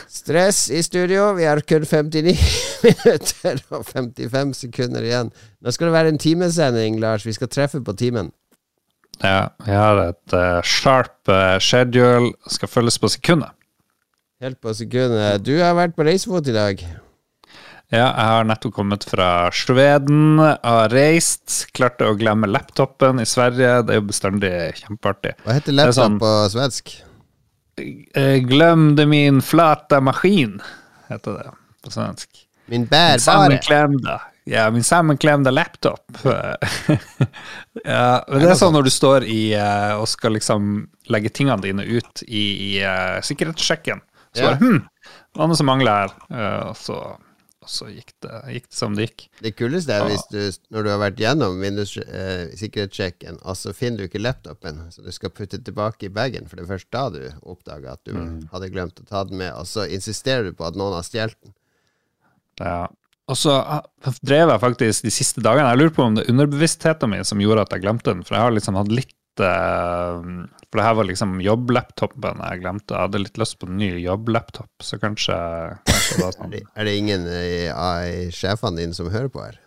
Stress i studio. Vi har kun 59 minutter og 55 sekunder igjen. Nå skal det være en timesending, Lars. Vi skal treffe på timen. Ja, vi har et sharp schedule. Skal følges på sekundet. Helt på sekundet. Du har vært på reisefot i dag. Ja, jeg har nettopp kommet fra Sveden, har reist, klarte å glemme laptopen i Sverige. Det er jo bestandig kjempeartig. Hva heter laptop på svensk? Glömde min flata maskin, heter det på svensk. Min bärbare. Min sammenklemda laptop. Ja, det er sånn når du står i og skal liksom legge tingene dine ut i sikkerhetssjekken. Så bare, hva er det som mangler her? Og så gikk det som det gikk. Det kuleste er hvis når du har vært gjennom sikkerhetssjekken, og så finner du ikke laptopen, så du skal putte tilbake i bagen, for det er først da du oppdager at du hadde glemt å ta den med, og så insisterer du på at noen har stjålet den. Ja. Og så drev jeg faktisk de siste dagene, jeg lurer på om det er underbevisstheten min som gjorde at jeg glemte den, for jeg har liksom hatt litt for det her var liksom jobblaptopen jeg glemte. Jeg hadde litt lyst på en ny jobblaptop, så kanskje det var sånn. Er det ingen i sjefene dine som hører på her?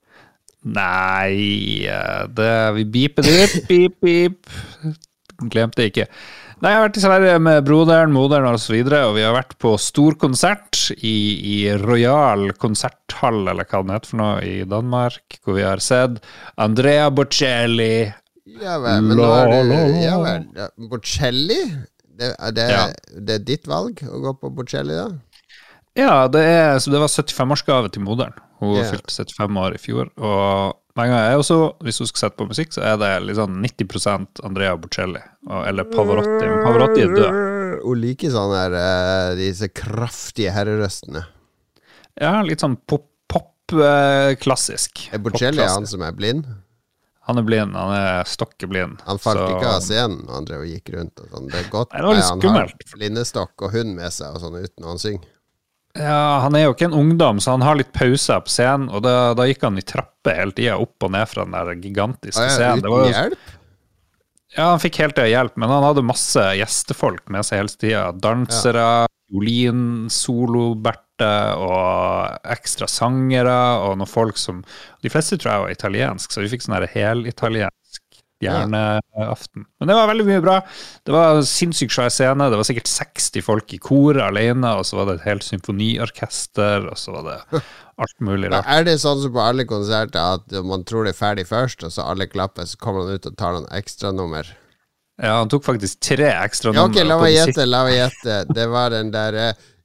Nei, vi beeper det ut, beep. Glemte ikke. Nei, jeg har vært i Sverige med broderen, moderen og så videre, og vi har vært på stor konsert i Royal konserthall, eller hva det heter for noe, i Danmark, hvor vi har sett Andrea Bocelli. Ja vel, men nå er det Bocelli? Det er ditt valg å gå på Bocelli da? Ja, det var 75-årsgave til moderen. Hun fylte 75 år i fjor, og hver gang jeg også, hvis hun skal sette på musikk, så er det liksom 90% Andrea Bocelli, eller Pavarotti. Men Pavarotti er død. Hun liker sånn her, disse kraftige herrerøstene. Ja, litt sånn pop klassisk. Er Bocelli han som er blind? Han er blind, han er stokkeblind. Han falt ikke av scenen når han drev og gikk rundt og sånn. Det er godt. Nei, det var litt skummelt. Han har blindestokk og hund med seg og sånn uten å han synger. Ja, han er jo ikke en ungdom, så han har litt pauser på scenen, og da gikk han i trappe hele tiden opp og ned fra den der gigantiske scenen. Uten hjelp? Ja, han fikk helt hjelp, men han hadde masse gjestefolk med seg hele tiden. Dansere, violin, soloberte og ekstra sangere, og noen folk som, de fleste tror jeg var italiensk, så vi fikk sånn her helitaliensk hjerneaften. Men det var veldig mye bra. Det var sinnssykt svær scene, det var sikkert 60 folk i kor alene, og så var det et helt symfoniorkester, og så var det alt mulig rart. Er det sånn som på alle konserter at man tror det er ferdig først, og så alle klapper, så kommer han ut og tar noen ekstra nummer? Ja, han tok faktisk 3 ekstra nummer. Ja, ok, la meg gjette. Det var den der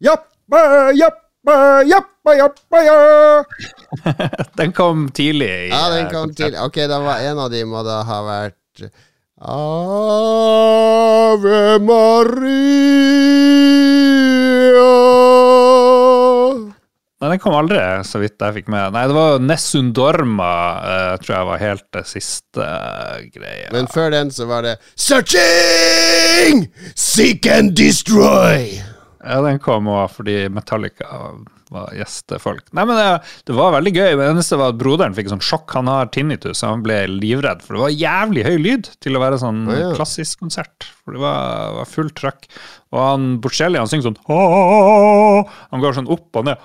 Den kom tidlig. Ja, den kom tidlig. Ok, da var en av de må da ha vært Ave Maria. Nei, den kom aldri, så vidt jeg fikk med. Nei, det var Nessun Dorma, tror jeg var helt det siste greia. Men før den så var det Searching! Seek and Destroy! Ja, den kom også fordi Metallica var gjestefolk. Nei, men det var veldig gøy. Det eneste var at broderen fikk sånn sjokk. Han har tinnitus, så han ble livredd, for det var jævlig høy lyd til å være sånn klassisk konsert. For det var full trøkk. Og han Bocelli, han synger sånn han går sånn opp og ned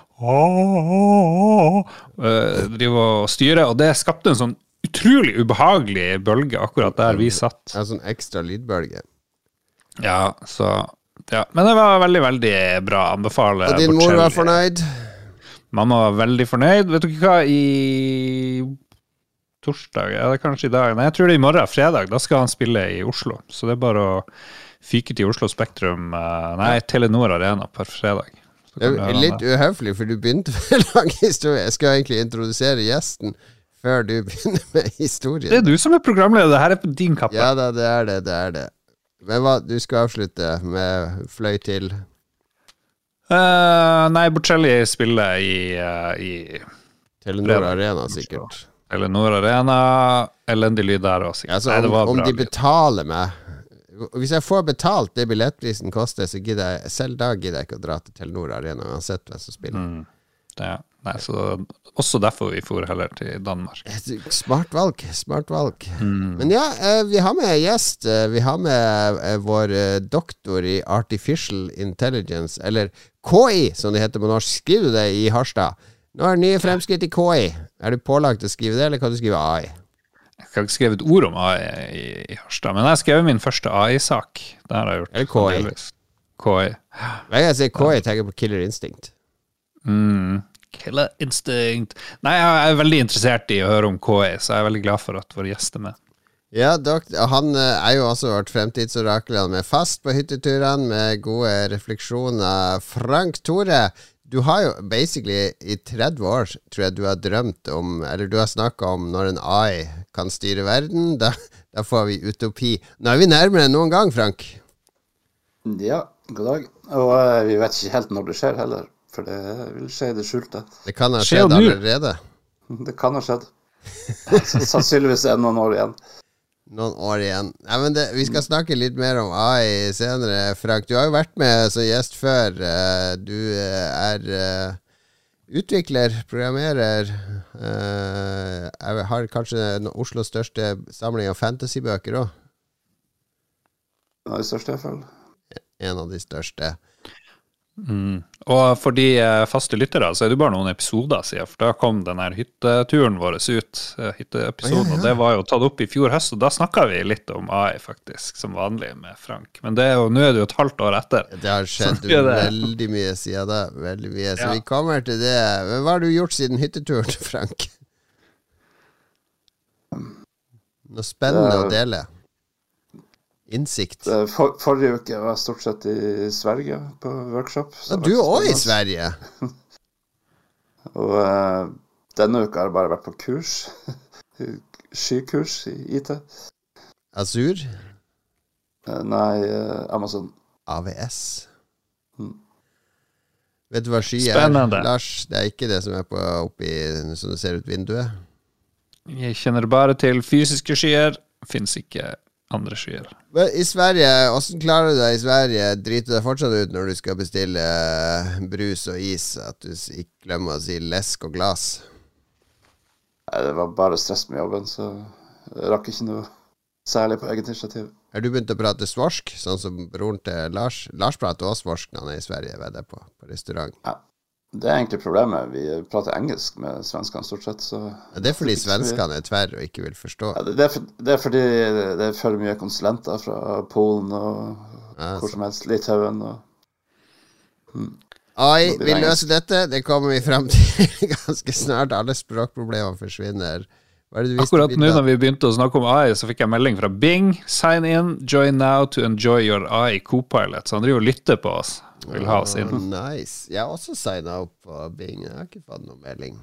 driver og styrer, og det skapte en sånn utrolig ubehagelig bølge akkurat der vi satt. En sånn ekstra lydbølge. Ja, så ja, men det var veldig, veldig bra. Anbefaler og din mor var fornøyd? Mamma var veldig fornøyd. Vet du ikke hva, i torsdag, det er kanskje i dag, nei, jeg tror det er i morgen, fredag, da skal han spille i Oslo, så det er bare å fyke til Oslo Spektrum, Telenor Arena på fredag. Det er litt uhøflig, for du begynte med en lang historie. Jeg skal egentlig introdusere gjesten før du begynner med historien. Det er du som er programleder, det her er på din kappe. Ja, det er det. Men hva, du skal avslutte med fløy til? Nei, Bocelli spiller i Telenor Arena, sikkert. Telenor Arena, elendig lyd der også. Ja, altså, om de betaler meg, hvis jeg får betalt det billettprisen koster, så gidder jeg, selv da gidder jeg ikke å dra til Telenor Arena, uansett hvem som spiller. Nei, så også derfor vi for heller til Danmark. Smart valg. Men ja, vi har med gjest. Vi har med vår doktor i Artificial Intelligence, eller KI, som det heter på norsk. Skriver du det i Harstad? Nå er det nye fremskritt i KI. Er du pålagt å skrive det, eller kan du skrive AI? Jeg har ikke skrevet ord om AI i Harstad, men jeg har skrevet min første AI-sak. Det har jeg gjort. Eller KI. KI. Hver gang jeg sier KI, tenker jeg på Killer Instinct. Killer Instinct. Nei, jeg er veldig interessert i å høre om KI, så jeg er veldig glad for at vår gjest er med. Ja, han er jo også vårt fremtidsorakel. Han er fast på hytteturene med gode refleksjoner. Frank Tore, du har jo basically i 30 år, tror jeg du har drømt om, eller du har snakket om når en AI kan styre verden, da får vi utopi. Nå er vi nærmere enn noen gang, Frank. Ja, god dag. Og vi vet ikke helt når det skjer heller. For det vil skje i det skjulte. Det kan ha skjedd allerede. Det kan ha skjedd. Sannsynligvis er det noen år igjen. Nei, men vi skal snakke litt mer om AI senere, Frank. Du har jo vært med som gjest før. Du er utvikler, programmerer. Jeg har kanskje Oslos største samling av fantasybøker også. En av de største, i hvert fall. En av de største. Og for de faste lyttere så er det bare noen episoder siden, for da kom den her hytteturen vår ut, hytteepisoden, og det var jo tatt opp i fjor høst, og da snakket vi litt om AI faktisk, som vanlig med Frank, men nå er det jo et halvt år etter. Det har skjedd veldig mye siden da, veldig mye, så vi kommer til det. Men hva har du gjort siden hytteturen, Frank? Noe spennende å dele? Innsikt. Forrige uke var jeg stort sett i Sverige på workshop. Du er også i Sverige? Og denne uka har jeg bare vært på kurs. Skykurs i IT. Azur? Nei, Amazon. AVS. Vet du hva sky er? Spennende. Lars, det er ikke det som er oppi som du ser ut vinduet. Jeg kjenner bare til fysiske skyer. Finnes ikke andre skyer. Men i Sverige, hvordan klarer du deg i Sverige? Driter du deg fortsatt ut når du skal bestille brus og is, at du ikke glemmer å si lesk og glas? Nei, det var bare stress med jobben, så jeg rakk ikke noe særlig på eget initiativ. Har du begynt å prate svorsk, sånn som broren til Lars? Lars prater også svorsk når han er i Sverige, vet jeg, på restaurant. Ja, det er egentlig problemet. Vi prater engelsk med svenskene stort sett, så... Ja, det er fordi svenskene er tverr og ikke vil forstå. Ja, det er fordi det er for mye konsulenter fra Polen og hvor som helst, Litauen og... AI vil løse dette. Det kommer vi frem til ganske snart. Alle språkproblemer forsvinner. Akkurat nå når vi begynte å snakke om AI, så fikk jeg melding fra Bing. Sign in, join now to enjoy your AI co-pilot. Så han driver og lytter på oss. Vil ha oss inn. Nice. Jeg har også signet opp på Bing. Jeg har ikke fått noen melding.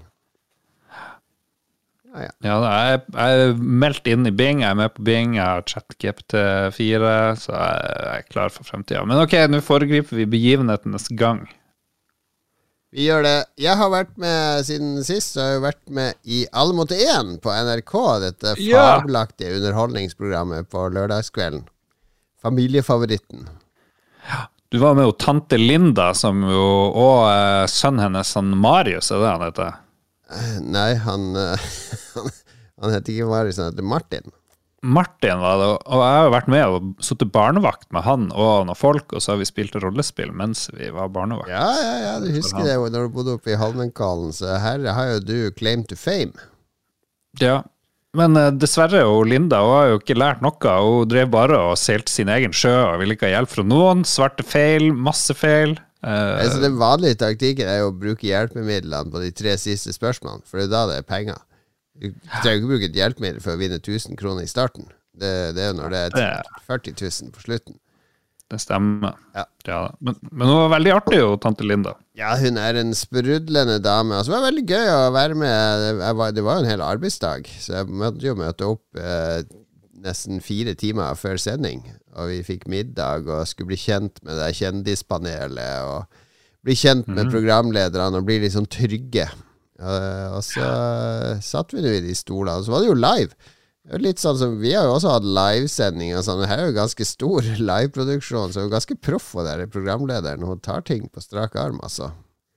Ja, jeg er meldt inn i Bing. Jeg er med på Bing. Jeg har ChatGPT 4, så jeg er klar for fremtiden. Men ok, nå foregriper vi begivenhetenes gang. Vi gjør det. Jeg har vært med siden sist, så har jeg vært med i Alle mot 1 på NRK, dette fabelaktige underholdningsprogrammet på lørdagskvelden. Familiefavoritten. Ja, du var med jo tante Linda, som jo, og sønnen hennes, han Marius, er det han heter? Nei, han heter ikke Marius, han heter Martin. Martin var det, og jeg har jo vært med og suttet barnevakt med han og noen folk, og så har vi spilt rollespill mens vi var barnevakt. Ja, du husker det jo når du bodde oppe i Holmenkollen, så her har jo du claim to fame. Ja, men dessverre jo Linda, hun har jo ikke lært noe, hun drev bare og seilte sin egen sjø, og ville ikke ha hjelp fra noen, svarte feil, masse feil. Altså den vanlige taktikken er jo å bruke hjelpemidlene på de 3 siste spørsmålene, for det er da det er penger. Du trenger ikke bruke et hjelpemiddel for å vinne 1000 kroner i starten. Det er jo når det er 40 000 på slutten. Det stemmer. Ja. Men hun var veldig artig, jo, tante Linda. Ja, hun er en sprudlende dame. Altså, det var veldig gøy å være med. Det var jo en hel arbeidsdag, så jeg måtte jo møte opp nesten 4 timer før sending. Og vi fikk middag og skulle bli kjent med det kjendispanelet og bli kjent med programlederne og bli litt sånn trygge. Og så satt vi nå i de stolene, så var det jo live. Litt sånn som vi har jo også hatt livesending og sånn. Her er jo ganske stor liveproduksjon, så er jo ganske proff for det programlederen. Hun tar ting på strak arm, altså.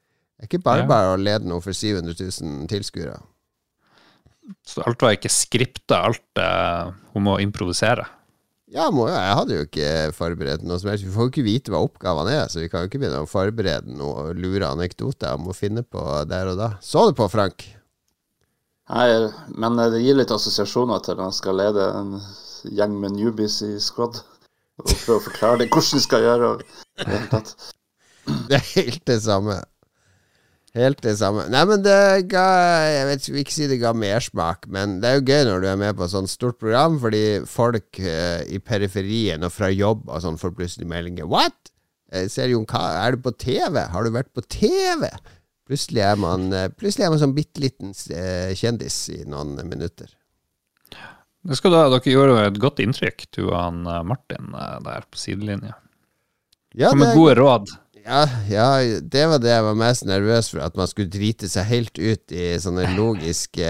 Det ikke bare å lede noe for 700 000 tilskuere. Så alt var ikke skriptet, alt hun må improvisere? Ja, jeg hadde jo ikke forberedt noe som helst. Vi får jo ikke vite hva oppgavene så vi kan jo ikke begynne å forberede noe og lure anekdoter om å finne på der og da. Så du på, Frank? Nei, men det gir litt assosiasjoner til når han skal lede en gjeng med newbies i squad. Og prøve å forklare det, hvordan de skal gjøre Det helt det samme. Helt det samme. Nei, men det ga, jeg vet ikke si det ga mersmak, men det jo gøy når du med på et sånt stort program, fordi folk i periferien og fra jobb og sånn får plutselig meldinger. What? Ser Jon, du på TV? Har du vært på TV? Plutselig man sånn bitteliten kjendis i noen minutter. Det skal dere gjorde et godt inntrykk, du og han Martin der på sidelinja. Ja, med gode råd. Ja, det var det jeg var mest nervøs for, at man skulle drite seg helt ut i sånne logiske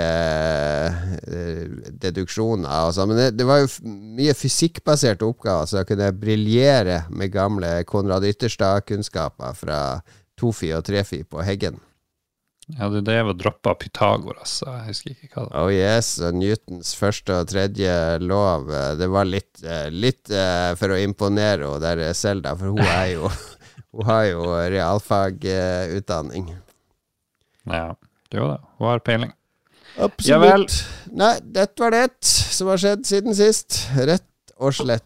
deduksjoner og sånn. Men det var jo mye fysikkbaserte oppgaver, så jeg kunne briljere med gamle Konrad Ytterstad-kunnskaper fra 2-fi og 3-fi på Heggen. Ja, det var droppet Pythagoras, jeg husker ikke hva det var. Oh yes, og Newtons første og tredje lov, det var litt for å imponere og der Selda, for hun har jo realfagutdanning. Ja, det var det. Hun har peiling. Absolutt. Ja vel. Nei, dette var det som har skjedd siden sist. Rett og slett.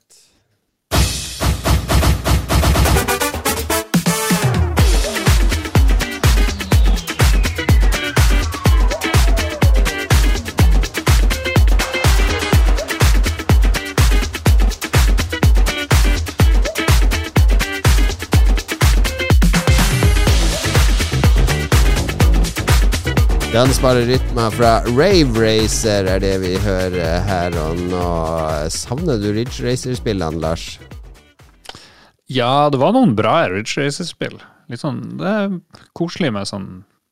Dansbare rytmer fra Rave Racer det vi hører her og nå. Savner du Ridge Racer-spillene, Lars? Ja, det var noen bra Ridge Racer-spill. Litt sånn, det koselig med sånn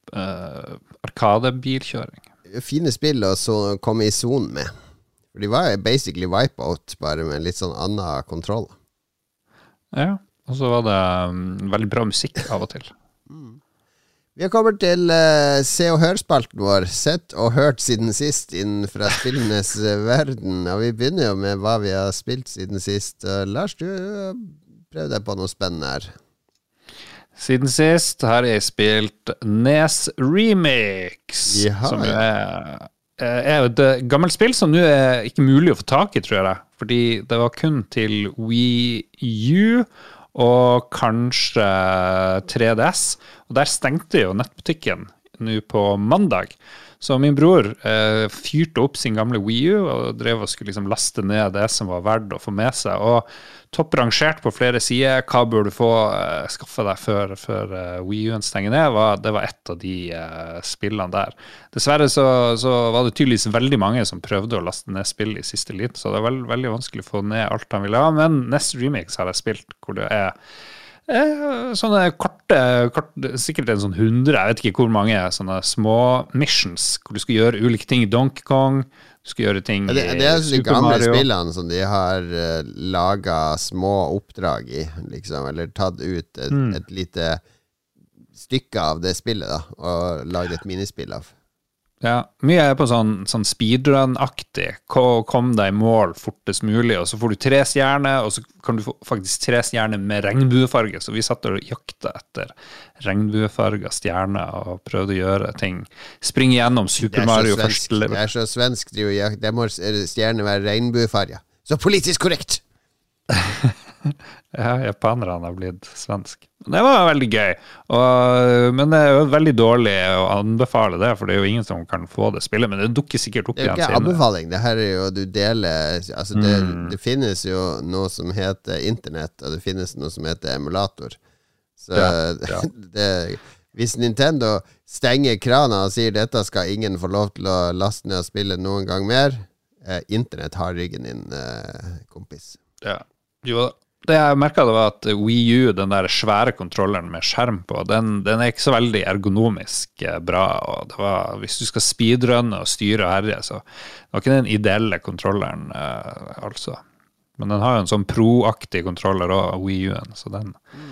arkadebilkjøring. Fine spill å komme i zone med. For de var basically Wipeout, bare med litt sånn annen kontroll. Ja, og så var det veldig bra musikk av og til. Vi har kommet til Se og Hør-spalten vår, sett og hørt siden sist innenfra spillenes verden, og vi begynner jo med hva vi har spilt siden sist. Lars, du prøvde deg på noe spennende her. Siden sist har jeg spilt NES Remix, som er et gammelt spill som nå ikke mulig å få tak i, tror jeg, fordi det var kun til Wii U, og kanskje 3DS, og der stengte jo nettbutikken nå på mandag. Så min bror fyrte opp sin gamle Wii U og drev og skulle liksom laste ned det som var verdt å få med seg, og topprangert på flere sider. Hva bør du få skaffe deg før Wii U-en stenger ned? Det var et av de spillene der. Dessverre så var det tydeligvis veldig mange som prøvde å laste ned spill i siste litt, så det var veldig vanskelig å få ned alt han ville ha, men NES Remix har jeg spilt, hvor det sånne korte, sikkert en sånn 100, jeg vet ikke hvor mange sånne små missions, hvor du skal gjøre ulike ting i Donkey Kong, du skal gjøre ting det i de gamle spillene som de har laget små oppdrag i, liksom, eller tatt ut et lite stykke av det spillet da, og laget et minispill av. Ja, mye på sånn speedrun-aktig. Kom deg i mål fortest mulig, og så får du 3 stjerner, og så kan du få faktisk 3 stjerner med regnbuefarge, så vi satt og jakta etter regnbuefarga stjerner og prøvde å gjøre ting. Springe gjennom Super Mario første level. Det så svensk, det må stjerner være regnbuefarga. Så politisk korrekt! Ja, japanerne har blitt svensk. Det var veldig gøy, men det jo veldig dårlig å anbefale det, for det jo ingen som kan få det spillet, men det dukker sikkert opp igjen. Det jo ikke anbefaling, det her jo du deler, altså det finnes jo noe som heter internett, og det finnes noe som heter emulator. Så hvis Nintendo stenger krana og sier dette skal ingen få lov til å laste ned og spille noen gang mer, internett har ryggen din, kompis. Ja, jo det jeg merket det var at Wii U, den der svære kontrolleren med skjerm på, den ikke så veldig ergonomisk bra, og det var, hvis du skal speedrunne og styre og herre, så det var ikke den ideelle kontrolleren, altså. Men den har jo en sånn pro-aktig kontroller også, Wii U-en, så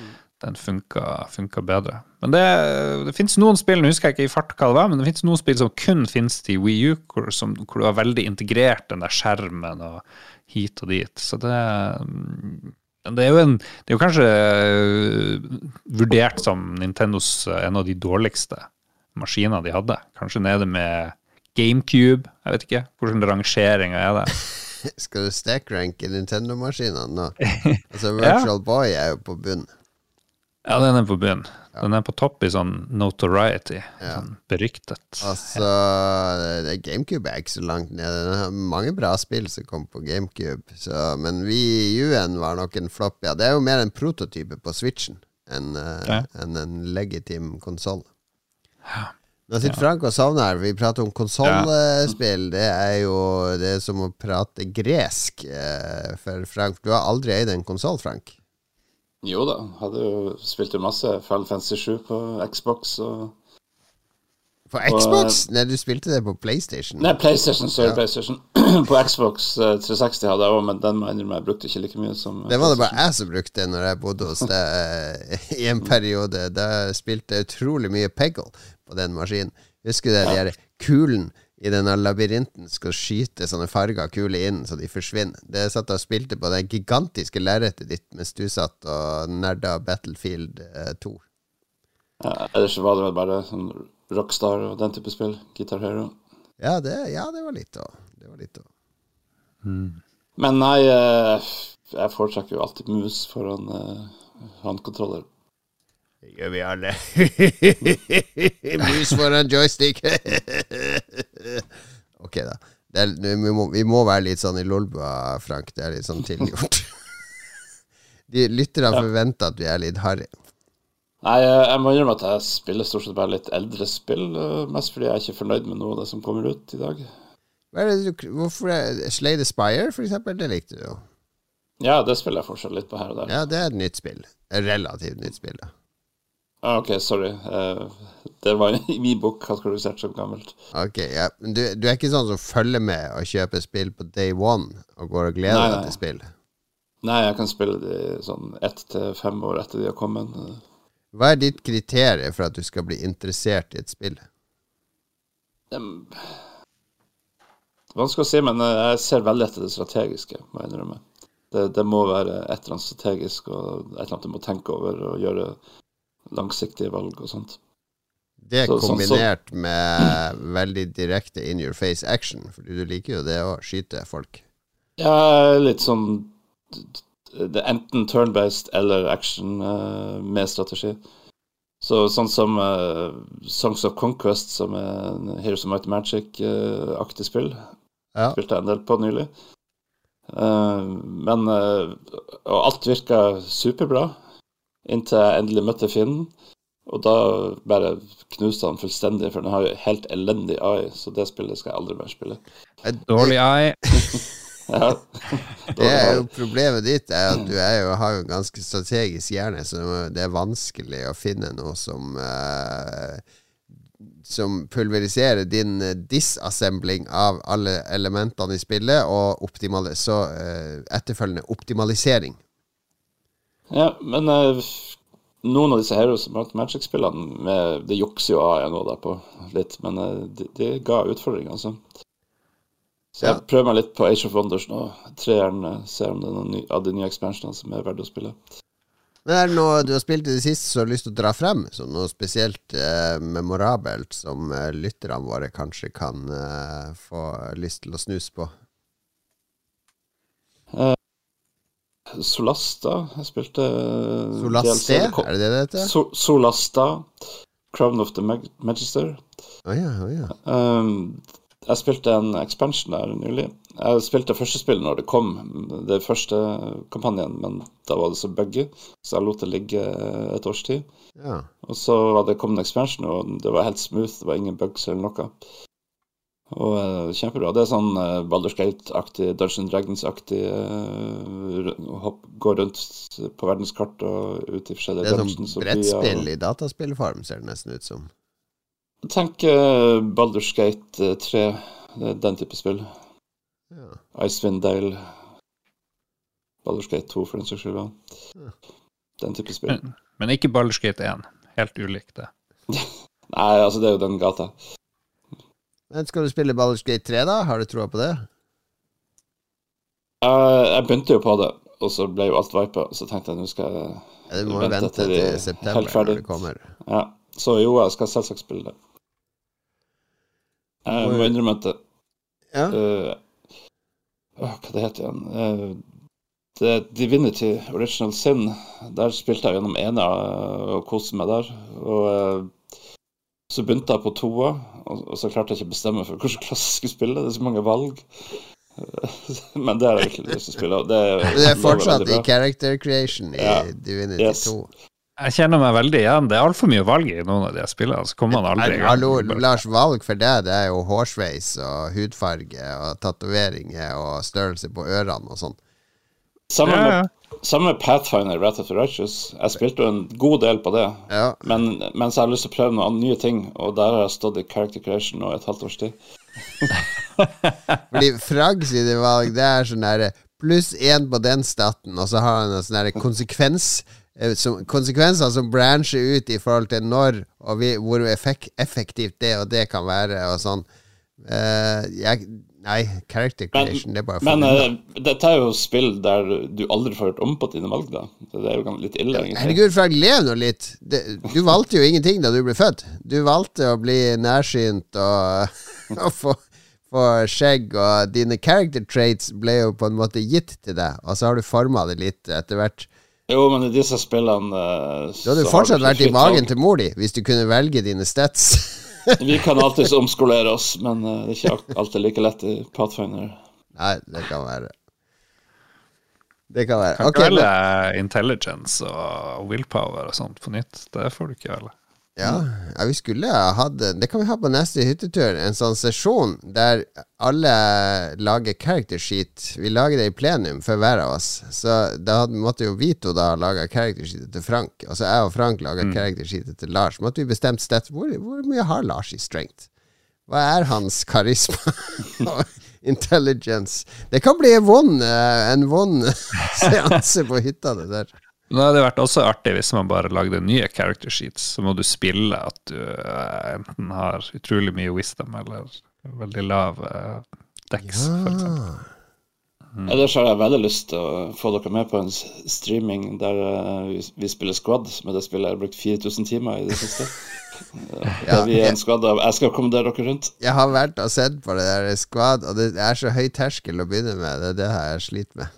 Den funka bedre. Men det finnes noen spill, nå husker jeg ikke i fart hva det var, men det finnes noen spill som kun finnes til Wii U, hvor du har veldig integrert den der skjermen og hit og dit. Så det er jo kanskje vurdert som Nintendos en av de dårligste maskiner de hadde. Kanskje nede med GameCube, jeg vet ikke hvordan rangeringen det. Skal du stack-ranke Nintendo-maskinene nå? Altså Virtual Boy er jo på bunn. Ja, den er på bunn. Den er på topp i sånn notoriety, sånn beryktet. Altså, GameCube er ikke så langt nede. Den har mange bra spill som kom på GameCube, men Wii U-en var nok en flopp. Ja, det er jo mer en prototype på Switchen enn en legitim konsol. Ja. Nå sitter Frank og savner her. Vi prater om konsolspill. Det er som å prate gresk for Frank. Du har aldri eid en konsol, Frank? Jo da, hadde jo spilt masse Final Fantasy 7 på Xbox På Xbox? Nei, du spilte det på PlayStation. Nei, PlayStation. På Xbox 360 hadde jeg også, men den jeg brukte ikke like mye som det var det bare jeg som brukte når jeg bodde hos deg i en periode. Da spilte jeg utrolig mye Peggle på den maskinen. Husker du det, de her kulen i denne labyrinten skal skyte sånne farger kuler inn så de forsvinner. Det satt og spilte på det gigantiske lerretet ditt mens du satt og nerda Battlefield 2. Ellers var det bare sånn Rockstar og den type spill. Guitar Hero. Ja, det var litt da. Men nei, jeg foretrekker jo alltid mus foran håndkontroller. Det gjør vi alle. Mus foran joystick. Ok da. Vi må være litt sånn i lolbua, Frank. Det er litt sånn tilgjort. De lytterne forventer at vi er litt harry. Nei, jeg må innrømme at jeg spiller stort sett bare litt eldre spill, mest fordi jeg er ikke fornøyd med noe av det som kommer ut i dag. Hvorfor Slay the Spire, for eksempel? Det likte du jo. Ja, det spiller jeg fortsatt litt på her og der. Ja, det er et nytt spill. Et relativt nytt spill, da. Ok, sorry. Det var i min bok kategorisert som gammelt. Ok, ja. Men du er ikke sånn som følger med og kjøper spill på day one og går og gleder deg til spill? Nei, jeg kan spille de sånn 1 til 5 år etter de har kommet. Hva er ditt kriterium for at du skal bli interessert i et spill? Vanskelig å si, men jeg ser veldig etter det strategiske, må jeg innrømme. Det må være et eller annet strategisk, og et eller annet du må tenke over og gjøre langsiktige valg og sånt. Det er kombinert med veldig direkte in your face action, fordi du liker jo det å skyte folk. Ja, litt sånn det er enten turn-based eller action med strategi. Sånn som Songs of Conquest, som er en Heroes of Might and Magic-aktig spill. Spilte jeg en del på nylig. Men og alt virket superbra inntil jeg endelig møtte fienden, og da bare knuste han fullstendig, for den har jo helt elendig AI, så det spillet skal jeg aldri mer spille. Dårlig AI. Ja. Det er jo problemet ditt, er at du har jo en ganske strategisk hjerne, så det er vanskelig å finne noe som pulveriserer din disassembling av alle elementene i spillet, og etterfølgende optimalisering. Ja, men noen av disse Heroes of Magic-spillene, det jukser jo jeg nå da på litt, men det ga utfordringer, altså. Så jeg prøver meg litt på Age of Wonders nå. Ser om det er noen av de nye expansionene som er verdt å spille. Men er det noe du har spilt i det siste som du har lyst til å dra frem, som noe spesielt memorabelt som lytterne våre kanskje kan få lyst til å snuse på? Solasta. Jeg spilte Solaste, er det det heter? Solasta. Crown of the Magister. Ja. Jeg spilte en expansion der nylig. Jeg spilte første spillet når det kom, det første kampanjen, men da var det så buggy, så jeg lot det ligge et års tid. Ja. Og så var det kommet en expansion, og det var helt smooth, det var ingen bugs eller noe. Og kjempebra. Det er sånn Baldur's Gate-aktig, Dungeons & Dragons-aktig, gå rundt på verdenskart og ut i forskjellige dungeons. Det er sånn brettspill i dataspillform, ser det nesten ut som. Tenk Baldur's Gate 3, den type spill. Ja. Icewind Dale, Baldur's Gate 2 for den saks skyld. Den type spill. Men ikke Baldur's Gate 1. Helt ulikt det. Nei, altså det er jo den gata. Men skal du spille Baldur's Gate 3 da? Har du troa på det? Jeg begynte jo på det, og så ble jo alt vipa, så tenkte jeg nå skal jeg Du må vente til september når det kommer. Ja, så jo, jeg skal selvsagt spille det. Jeg må innrømme at Ja. hva det heter igjen? Det er Divinity Original Sin. Der spilte jeg gjennom ene og koste meg der. Og så begynte jeg på 2, og så klarte jeg ikke å bestemme for hvilken klasse jeg skulle spille. Det er så mange valg. Men det har jeg virkelig lyst til å spille. Det er fortsatt i character creation i Divinity 2. Jeg kjenner meg veldig igjen. Det er alt for mye valg i noen av de spillene, så kommer man aldri i gang. Hallo, Lars, valg for deg, det er jo hårsveis og hudfarge og tatoveringer og størrelse på ørene og sånn. Samme med Pathfinder, Wrath of the Righteous. Jeg spilte jo en god del på det, men mens jeg har lyst til å prøve noen nye ting, og der har jeg stått i character creation nå et halvt års tid. Fordi Frag sine valg, det er sånn der +1 på den staten, og så har han en sånn der konsekvenser som brancher ut i forhold til når og hvor effektivt det og det kan være og sånn. Nei, character creation, det er bare for Men dette er jo spill der du aldri får hørt om på dine valg da. Det er jo litt ille egentlig. Herregud, Frag, lev nå litt. Du valgte jo ingenting da du ble født. Du valgte å bli nærsynt og få skjegg, og dine character traits ble jo på en måte gitt til deg, og så har du formet det litt etter hvert. Jo, men i disse spillene Du hadde fortsatt vært i magen til mor di hvis du kunne velge dine stats. Vi kan alltid omskolere oss, men det er ikke alltid like lett i Pathfinder. Nei, det kan være. Det kan være. Kan ikke velge intelligence og willpower og sånt på nytt. Det får du ikke velge. Ja, vi skulle ha hatt det kan vi ha på neste hyttetur, en sånn sesjon der alle lager character sheet. Vi lager det i plenum for hver av oss. Så da måtte jo Vito da lage character sheet til Frank, og så jeg og Frank lager character sheet til Lars. Måtte vi bestemt sted hvor mye har Lars i strength? Hva er hans karisma? Intelligence. Det kan bli en vond seanse på hytta, det der. Nå hadde det vært også artig hvis man bare lagde nye character sheets, så må du spille at du enten har utrolig mye wisdom eller veldig lav dex, for eksempel. Ellers har jeg veldig lyst til å få dere med på en streaming der vi spiller squad, med det spillet jeg har brukt 4000 timer i det siste. Vi er en squad av, jeg skal kommandere dere rundt. Jeg har vært og sett på det der squad, og det er så høy terskel å begynne med. Det er det jeg sliter med.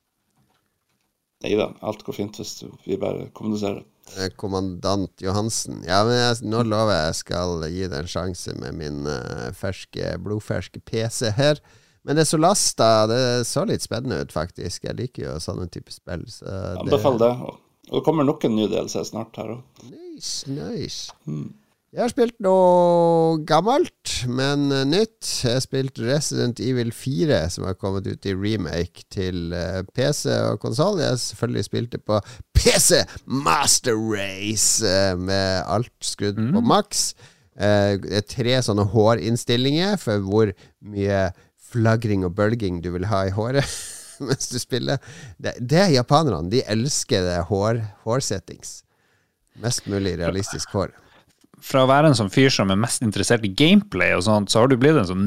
Nei da, alt går fint hvis vi bare kommuniserer. Kommandant Johansen. Ja, men nå lover jeg skal gi det en sjanse med min blodferske PC her. Men det er så lasta, det så litt spennende ut faktisk. Jeg liker jo sånne type spill. Så anbefaler det. Og det kommer nok en ny DLC snart her også. Nice. Jeg har spilt noe gammelt, men nytt. Jeg har spilt Resident Evil 4, som har kommet ut i remake til PC og konsol. Jeg har selvfølgelig spilt det på PC Master Race, med alt skrudd på maks. Det er 3 sånne hårinnstillinger for hvor mye flagring og bølging du vil ha i håret mens du spiller. Det er japanerne. De elsker det hårsettings. Mest mulig realistisk hår. Fra å være en sånn fyr som er mest interessert i gameplay og sånt, så har du blitt en sånn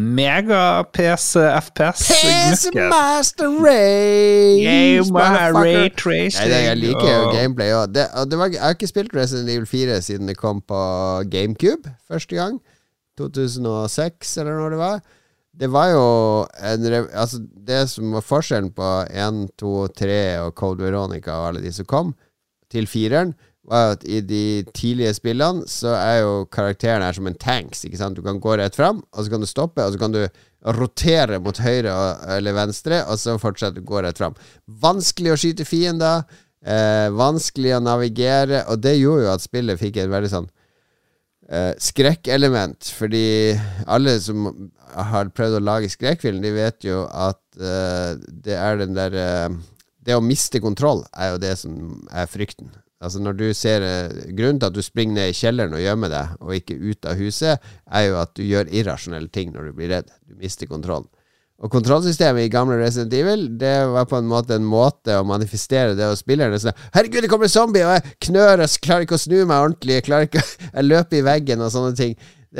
mega-PC-FPS PC Master Race! Ray Tracing. Nei, jeg liker jo gameplay også. Jeg har ikke spilt Resident Evil 4 siden det kom på GameCube første gang 2006 eller når det var. Det var jo altså det som var forskjellen på 1, 2, 3 og Code Veronica og alle de som kom til 4-eren, var at i de tidlige spillene så er jo karakteren her som en tanks, ikke sant? Du kan gå rett fram, og så kan du stoppe, og så kan du rotere mot høyre eller venstre, og så fortsette å gå rett fram. Vanskelig å skyte fiender, vanskelig å navigere, og det gjorde jo at spillet fikk en veldig sånn skrekkelement, fordi alle som har prøvd å lage skrekkfilm, de vet jo at det er den der det å miste kontroll er jo det som er frykten. Altså når du ser grunnen til at du springer ned i kjelleren og gjemmer deg, og ikke ut av huset, er jo at du gjør irrasjonelle ting når du blir redd. Du mister kontrollen. Og kontrollsystemet i gamle Resident Evil, det var på en måte å manifestere det, og spillerne sånn, herregud, det kommer en zombie, og jeg knør, jeg klarer ikke å snu meg ordentlig, jeg løper i veggen og sånne ting.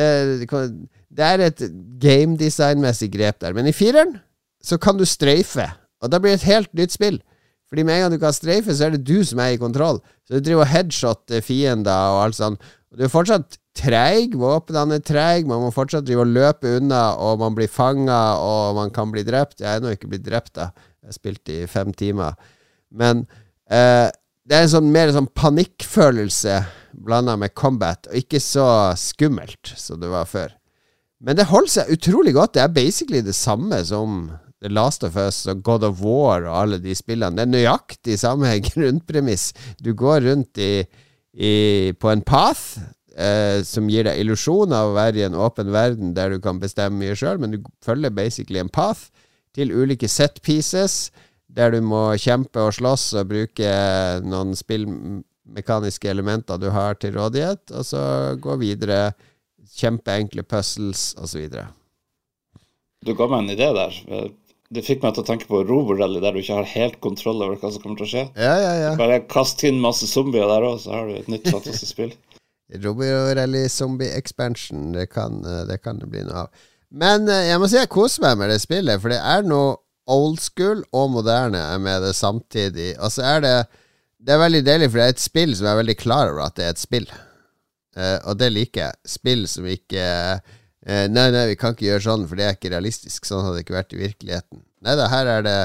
Det et game design-messig grep der. Men i 4-eren så kan du streife, og da blir det et helt nytt spill. Fordi med en gang du kan streife, så det du som i kontroll. Så du driver og headshot fiender og alt sånt. Og du fortsatt treig, våpnene treig, man må fortsatt drive og løpe unna, og man blir fanget, og man kan bli drept. Jeg ennå ikke blitt drept da. Jeg spilte i 5 timer. Men det en sånn mer sånn panikkfølelse blandet med combat, og ikke så skummelt som det var før. Men det holder seg utrolig godt. Det basically det samme som The Last of Us og God of War og alle de spillene. Det nøyaktig samme grunnpremiss. Du går rundt på en path som gir deg illusjon av å være i en åpen verden der du kan bestemme mye selv, men du følger basically en path til ulike set pieces der du må kjempe og slåss og bruke noen spillmekaniske elementer du har til rådighet, og så gå videre, kjempeenkle puzzles og så videre. Du ga meg en idé der. Det fikk meg til å tenke på Roborally, der du ikke har helt kontroll over hva som kommer til å skje. Ja. Bare kast inn masse zombier der også, så har du et nytt fantastisk spill. Roborally Zombie Expansion, det kan det bli noe av. Men jeg må si jeg koser meg med det spillet, for det noe old school og moderne med det samtidig. Og så det veldig deilig, for det et spill som veldig klar over at det et spill. Og det liker jeg. Spill som ikke nei, vi kan ikke gjøre sånn, for det ikke realistisk. Sånn hadde det ikke vært i virkeligheten. Nei, her det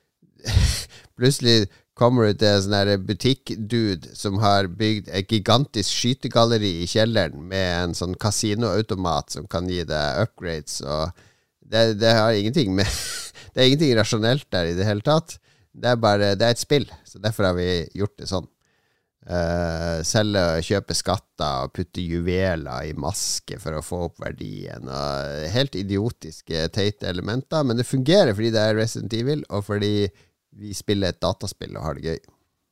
plutselig kommer det til en sånn butikkdude som har bygd et gigantisk skytegalleri i kjelleren med en sånn kasinoautomat som kan gi deg upgrades, og det har ingenting med det ingenting rasjonelt der i det hele tatt. Det bare, det et spill, så derfor har vi gjort det sånn. Selge og kjøpe skatter og putte juveler i maske for å få opp verdien, og helt idiotiske teite elementer, men det fungerer fordi det Resident Evil, og fordi vi spiller et dataspill og har det gøy.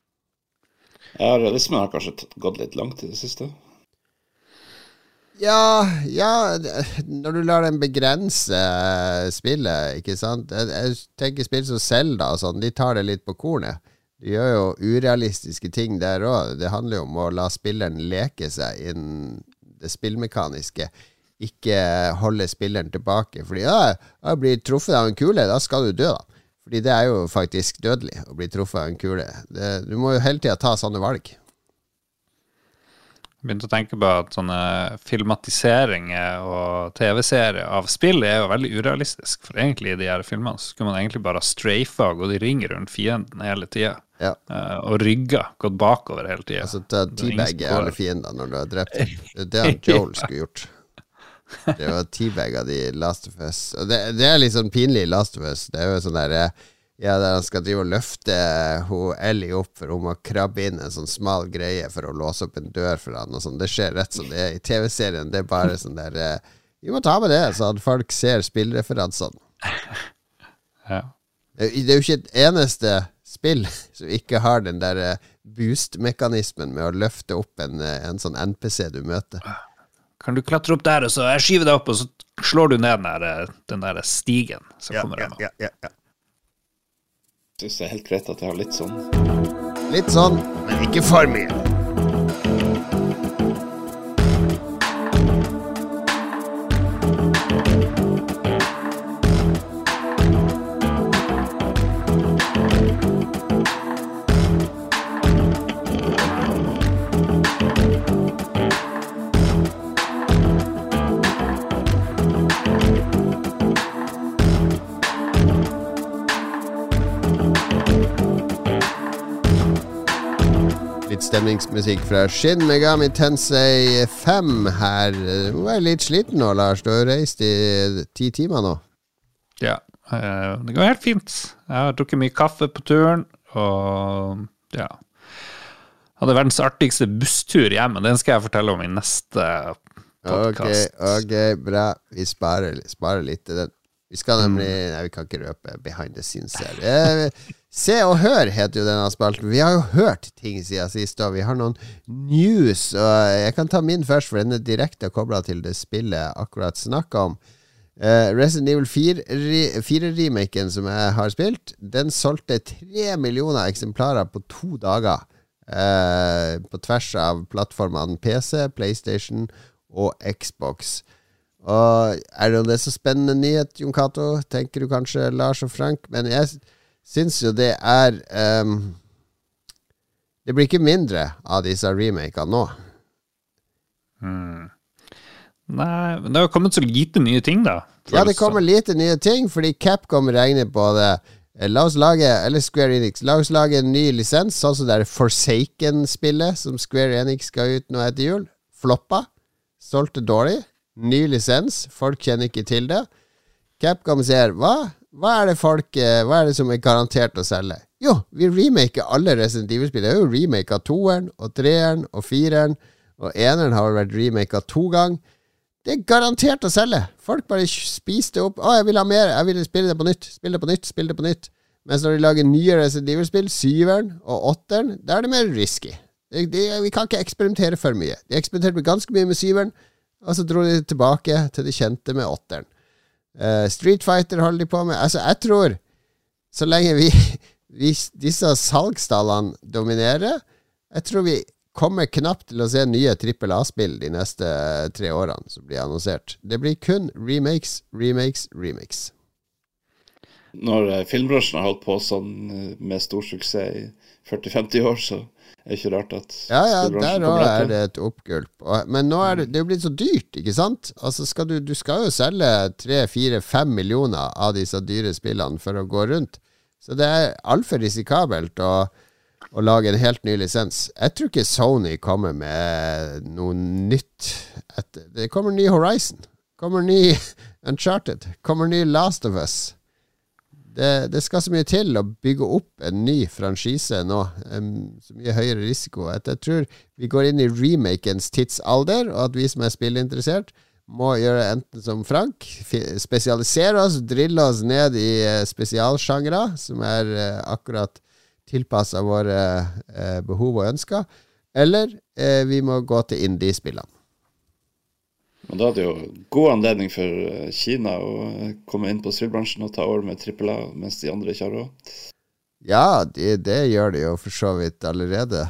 Ja, realismen har kanskje gått litt langt i det siste. Ja, når du lar den begrense spillet, ikke sant? Jeg tenker spill som Zelda og sånn, de tar det litt på kornet. De gjør jo urealistiske ting der også. Det handler jo om å la spilleren leke seg inn det spillmekaniske, ikke holde spilleren tilbake. Fordi jeg blir truffet av en kule, da skal du dø da. Fordi det jo faktisk dødelig å bli truffet av en kule. Du må jo hele tiden ta sånne valg. Jeg begynte å tenke på at sånne filmatiseringer og TV-serier av spill jo veldig urealistisk. For egentlig i de her filmene så skulle man egentlig bare strafe og gå i ring rundt fienden hele tiden. Ja. Og rygga, gått bakover hele tiden. Altså ta teabagge alle fiender når du har drept dem. Det han Joel skulle gjort. Det var teabag av de Last of Us. Og det litt sånn pinlig i Last of Us. Det jo sånn der der han skal drive og løfte Ellie opp, for hun må krabbe inn en sånn smal greie for å låse opp en dør for han og sånn. Det skjer rett som det i TV-serien. Det bare sånn der vi må ta med det, så at folk ser spillreferansene. Ja. Det jo ikke et eneste spill som ikke har den der boost-mekanismen med å løfte opp en sånn NPC du møter. Kan du klatre opp der, og så jeg skyver deg opp, og så slår du ned den der stigen som kommer gjennom. Ja. Jeg synes det helt greit at jeg har litt sånn. Litt sånn, men ikke for mye. Stemningsmusikk fra Shin Megami Tensei 5 her. Du litt sliten nå, Lars. Du har reist i 10 timer nå. Ja, det går helt fint. Jeg har drukket mye kaffe på turen, og ja, hadde verdens artigste busstur hjem, og den skal jeg fortelle om i neste podcast. Ok, bra. Vi sparer litt til den. Vi skal nemlig, vi kan ikke røpe behind the scenes her. Se og hør heter jo denne spalten. Vi har jo hørt ting siden sist, og vi har noen news, og jeg kan ta min først, for den direkte koblet til det spillet jeg akkurat snakket om. Resident Evil 4-remaken som jeg har spilt, den solgte 3 millioner eksemplarer på 2 dager. På tvers av plattformene PC, PlayStation og Xbox. Og det så spennende nyhet, Jon Cato? Tenker du kanskje Lars og Frank? Men jeg synes jo det det blir ikke mindre av disse remakene nå. Nei, men det har kommet så lite nye ting da. Ja, det kommer lite nye ting, fordi Capcom regner på det. La oss lage, eller Square Enix, la oss lage en ny lisens, sånn som det Forsaken-spillet, som Square Enix skal ut nå etter jul. Floppa. Solgte dårlig. Ny lisens. Folk kjenner ikke til det. Capcom sier, hva er det som garantert å selge? Jo, vi remaker alle Resident Evil-spill. Det jo remake av 2-eren, og 3-eren, og 4-eren, og 1-eren har vært remake av 2 ganger. Det garantert å selge. Folk bare spiste opp. Jeg vil ha mer. Jeg vil spille det på nytt. Spille det på nytt. Mens når de lager nye Resident Evil-spill, 7-eren og 8-eren, da det mer risky. Vi kan ikke eksperimentere for mye. De eksperimenterte ganske mye med 7-eren, og så dro de tilbake til det kjente med 8-eren. Street Fighter holder de på med. Altså, jeg tror, så lenge disse salgstallene dominerer, jeg tror vi kommer knapt til å se nye AAA-spill de neste 3 årene som blir annonsert. Det blir kun remakes. Når filmbransjen har holdt på sånn med stor suksess i 40-50 år, så er det ikke rart at ja, der også det et oppgulp. Men nå det jo blitt så dyrt, ikke sant? Altså du skal jo selge 3-4-5 millioner av disse dyre spillene for å gå rundt. Så det alt for risikabelt å lage en helt ny lisens. Jeg tror ikke Sony kommer med noe nytt. Det kommer ny Horizon. Kommer ny Uncharted. Kommer ny Last of Us. Det skal så mye til å bygge opp en ny franchise nå. Så mye høyere risiko. Jeg tror vi går inn i remakens tidsalder, og at vi som spillinteressert må gjøre enten som Frank, spesialisere oss, drille oss ned i spesialsjangre, som akkurat tilpasset våre behov og ønsker, eller vi må gå til indie-spillene. Men da det jo god anledning for Kina å komme inn på spillbransjen og ta over med AAA, mens de andre ikke har råd. Ja, det gjør de jo for så vidt allerede.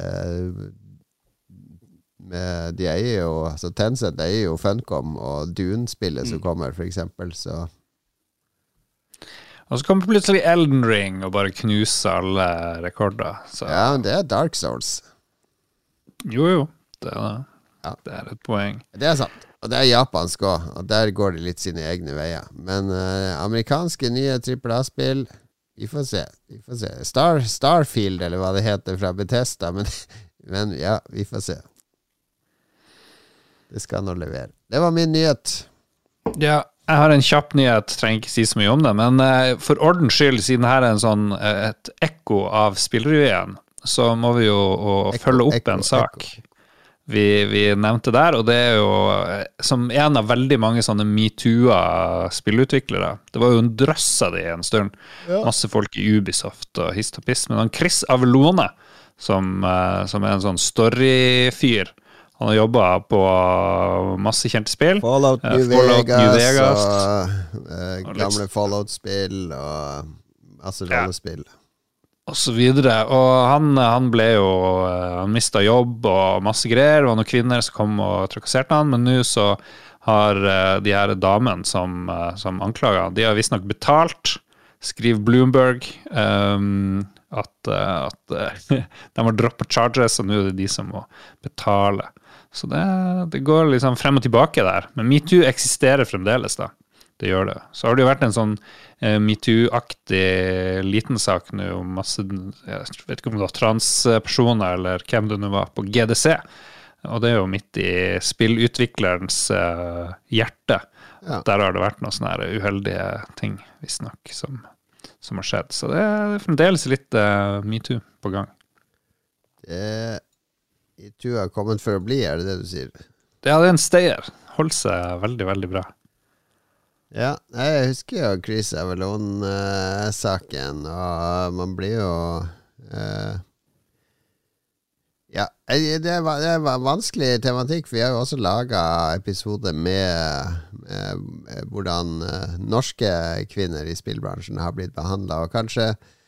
De eier jo, altså Tencent eier jo Funcom og Dune-spillet som kommer, for eksempel, så... Og så kommer plutselig Elden Ring og bare knuser alle rekorder. Så. Ja, men det Dark Souls. Jo, det det. Ja. Det et poeng. Det sant. Og det japansk også, og der går de litt sine egne veier. Men amerikanske nye AAA-spill, vi får se. Starfield, eller hva det heter fra Bethesda, men ja, vi får se. Det skal nå levere. Det var min nyhet. Ja, jeg har en kjapp nyhet, trenger ikke si så mye om det, men for ordens skyld, siden her et ekko av spillrevyen, så må vi jo følge opp en sak. Vi nevnte der, og det jo som en av veldig mange sånne MeToo-a spillutviklere. Det var jo en drøss av det en stund. Ja. Masse folk i Ubisoft og hist og piss. Men han Chris Avellone, som en sånn storyfyr, han har jobbet på masse kjente spill. Fallout New Vegas og gamle Fallout-spill og masse rollespill. Og så videre, og han ble jo han mistet jobb og masse greier, det var noen kvinner som kom og trakasserte han, men nå så har de her damene som anklager, de har visst nok betalt, skriver Bloomberg, at de har droppet charges, og nå det de som må betale. Så det går liksom frem og tilbake der, men MeToo eksisterer fremdeles da. Det gjør det. Så har det jo vært en sånn MeToo-aktig liten sak nå om masse, jeg vet ikke om det var transpersoner eller hvem det nå var på GDC, og det jo midt i spillutviklerens hjerte. Ja. Der har det vært noen sånne uheldige ting, visstnok, som har skjedd. Så det fremdeles litt MeToo på gang. MeToo har kommet for å bli, det du sier? Ja, det en stayer. Holder seg veldig, veldig bra. Ja, jeg husker jo Chris Avellone-saken, og man blir jo ja, Det var vanskelig tematikk, for vi har jo også laget episoder med hvordan norske kvinner i spillbransjen har blitt behandlet, og kanskje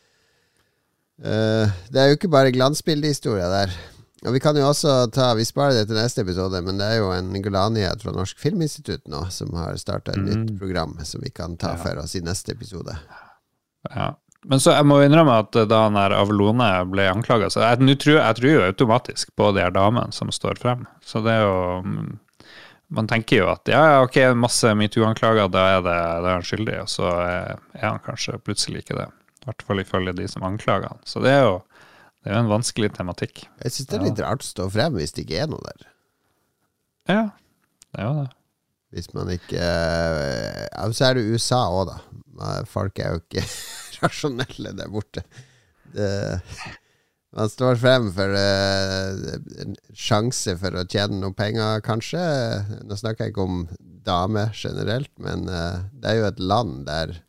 det er jo ikke bare glansbildehistorie der. Og vi kan jo også vi sparer det til neste episode, men det er jo en gladnyhet fra Norsk Filminstitutt nå, som har startet et nytt program som vi kan ta for oss i neste episode. Ja. Men så jeg må innrømme at da Avalone ble anklaget, så jeg tror jo automatisk på de her damene som står frem. Så det er jo, man tenker jo at ok, masse MeToo-anklager, da er han skyldig, og så er han kanskje plutselig ikke det. I hvert fall ifølge de som anklager han. Så det er jo en vanskelig tematikk. Jeg synes det er litt rart å stå frem hvis det ikke er noe der. Ja, det er jo det. Hvis man ikke så er det USA også da. Folk er jo ikke rasjonelle der borte. Man står frem for en sjanse for å tjene noen penger, kanskje. Nå snakker jeg ikke om damer generelt, men det er jo et land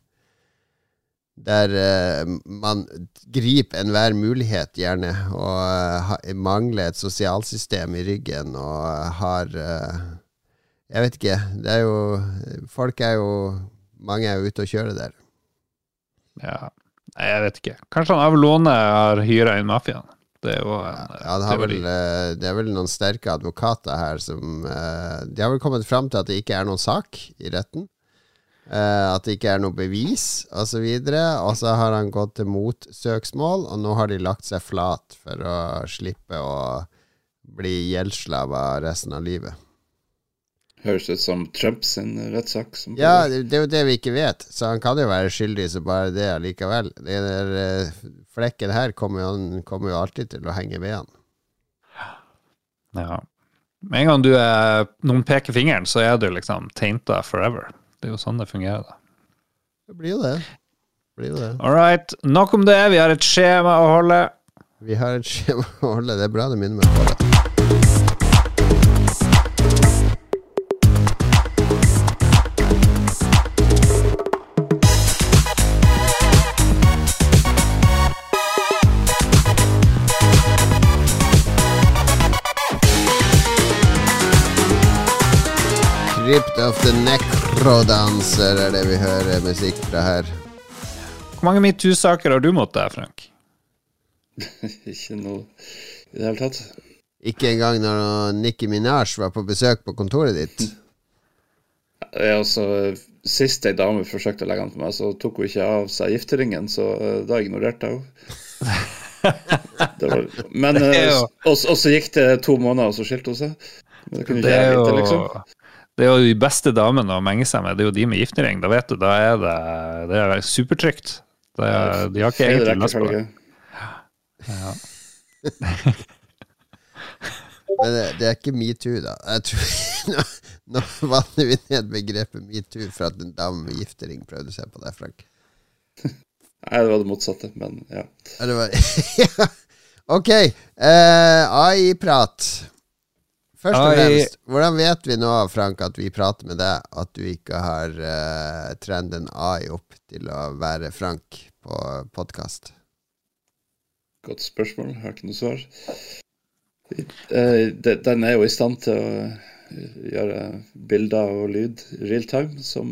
der man griper enhver mulighet gjerne, og mangler et sosialsystem i ryggen, og har jeg vet ikke, det er jo mange er jo ute og kjører der. Ja, jeg vet ikke. Kanskje han Avalone har hyret inn mafiaen. Det er jo det er vel noen sterke advokater her som de har vel kommet frem til at det ikke er noen sak i retten, at det ikke er noe bevis og så videre, og så har han gått til motsøksmål, og nå har de lagt seg flat for å slippe å bli gjeldsslava resten av livet. Høres ut som Trump sin rettssak. Ja, det er jo det vi ikke vet. Så han kan jo være skyldig, så bare det allikevel. Den der flekken her kommer jo alltid til å henge ved han. Ja. Med en gang noen peker fingeren, så er du liksom tainta forever. Det er jo sånn det fungerer da. Det blir jo det. All right, nok om det. Vi har et skjema å holde. Det er bra det minner meg på det. Crypt of the Necrodancer er det vi hører musikk fra her. Hvor mange MeToo-saker har du mot deg, Frank? Ikke noe i det hele tatt. Ikke engang når Nicki Minaj var på besøk på kontoret ditt? Sist en dame forsøkte å legge den på meg, så tok hun ikke av seg gifteringen, så da ignorerte jeg henne. Men og så gikk det 2 måneder, og så skilte hun seg. Men det kunne ikke jeg vite, liksom. Det er jo de beste damene å menge seg med. Det er jo de med giftering. Da vet du, da er det supertrygt. De har ikke egentlig lyst på det. Ja. Men det er ikke MeToo da. Jeg tror nå vanner vi ned begrepet MeToo for at en dame med giftering prøvde seg på det, Frank. Nei, det var det motsatte, men ja. Ja. Ok, AI-prat. Først og fremst, hvordan vet vi nå, Frank, at vi prater med deg, at du ikke har trenden AI opp til å være Frank på podcast? Godt spørsmål, jeg har ikke noe svar. Den er jo i stand til å gjøre bilder og lyd real time, som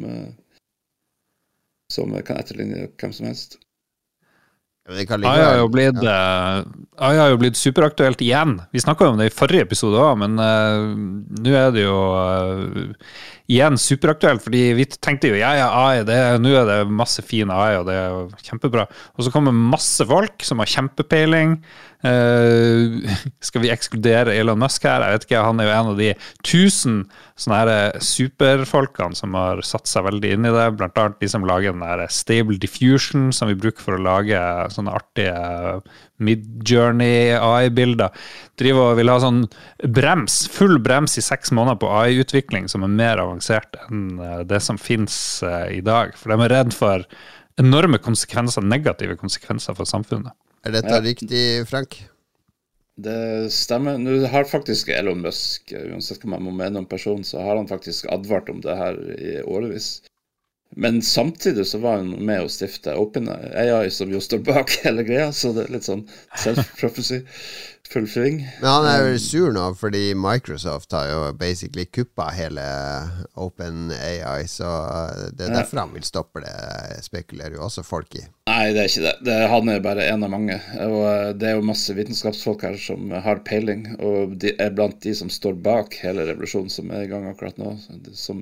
kan etterligne hvem som helst. AI har jo blitt superaktuelt igjen. Vi snakket om det i forrige episode også, men nå er det jo igjen superaktuelt, fordi vi tenkte jo, AI, nå er det masse fin AI, og det er jo kjempebra. Og så kommer masse folk som har kjempepeiling. Skal vi ekskludere Elon Musk her? Jeg vet ikke, han er jo en av de 1000 sånne her superfolkene som har satt seg veldig inn i det, blant annet de som lager den der Stable Diffusion som vi bruker for å lage sånne artige Mid-Journey AI-bilder. Driver og vil ha sånn full brems i 6 måneder på AI-utvikling som er mer avansert enn det som finnes i dag, for de er redd for enorme konsekvenser, negative konsekvenser for samfunnet. Er dette riktig, Frank? Det stemmer. Nå har faktisk Elon Musk, uansett hva man må mene om personen, så har han faktisk advart om det her i årevis. Men samtidig så var han med å stifte OpenAI, som jo står bak hele greia, så det litt sånn self-prophecy, fulfilling. Men han jo sur nå, fordi Microsoft har jo basically kuppa hele OpenAI, så det derfor han vil stoppe det, spekulerer jo også folk i. Nei, det ikke det. Han bare en av mange, og det jo masse vitenskapsfolk her som har peiling, og de blant de som står bak hele revolusjonen som i gang akkurat nå, som...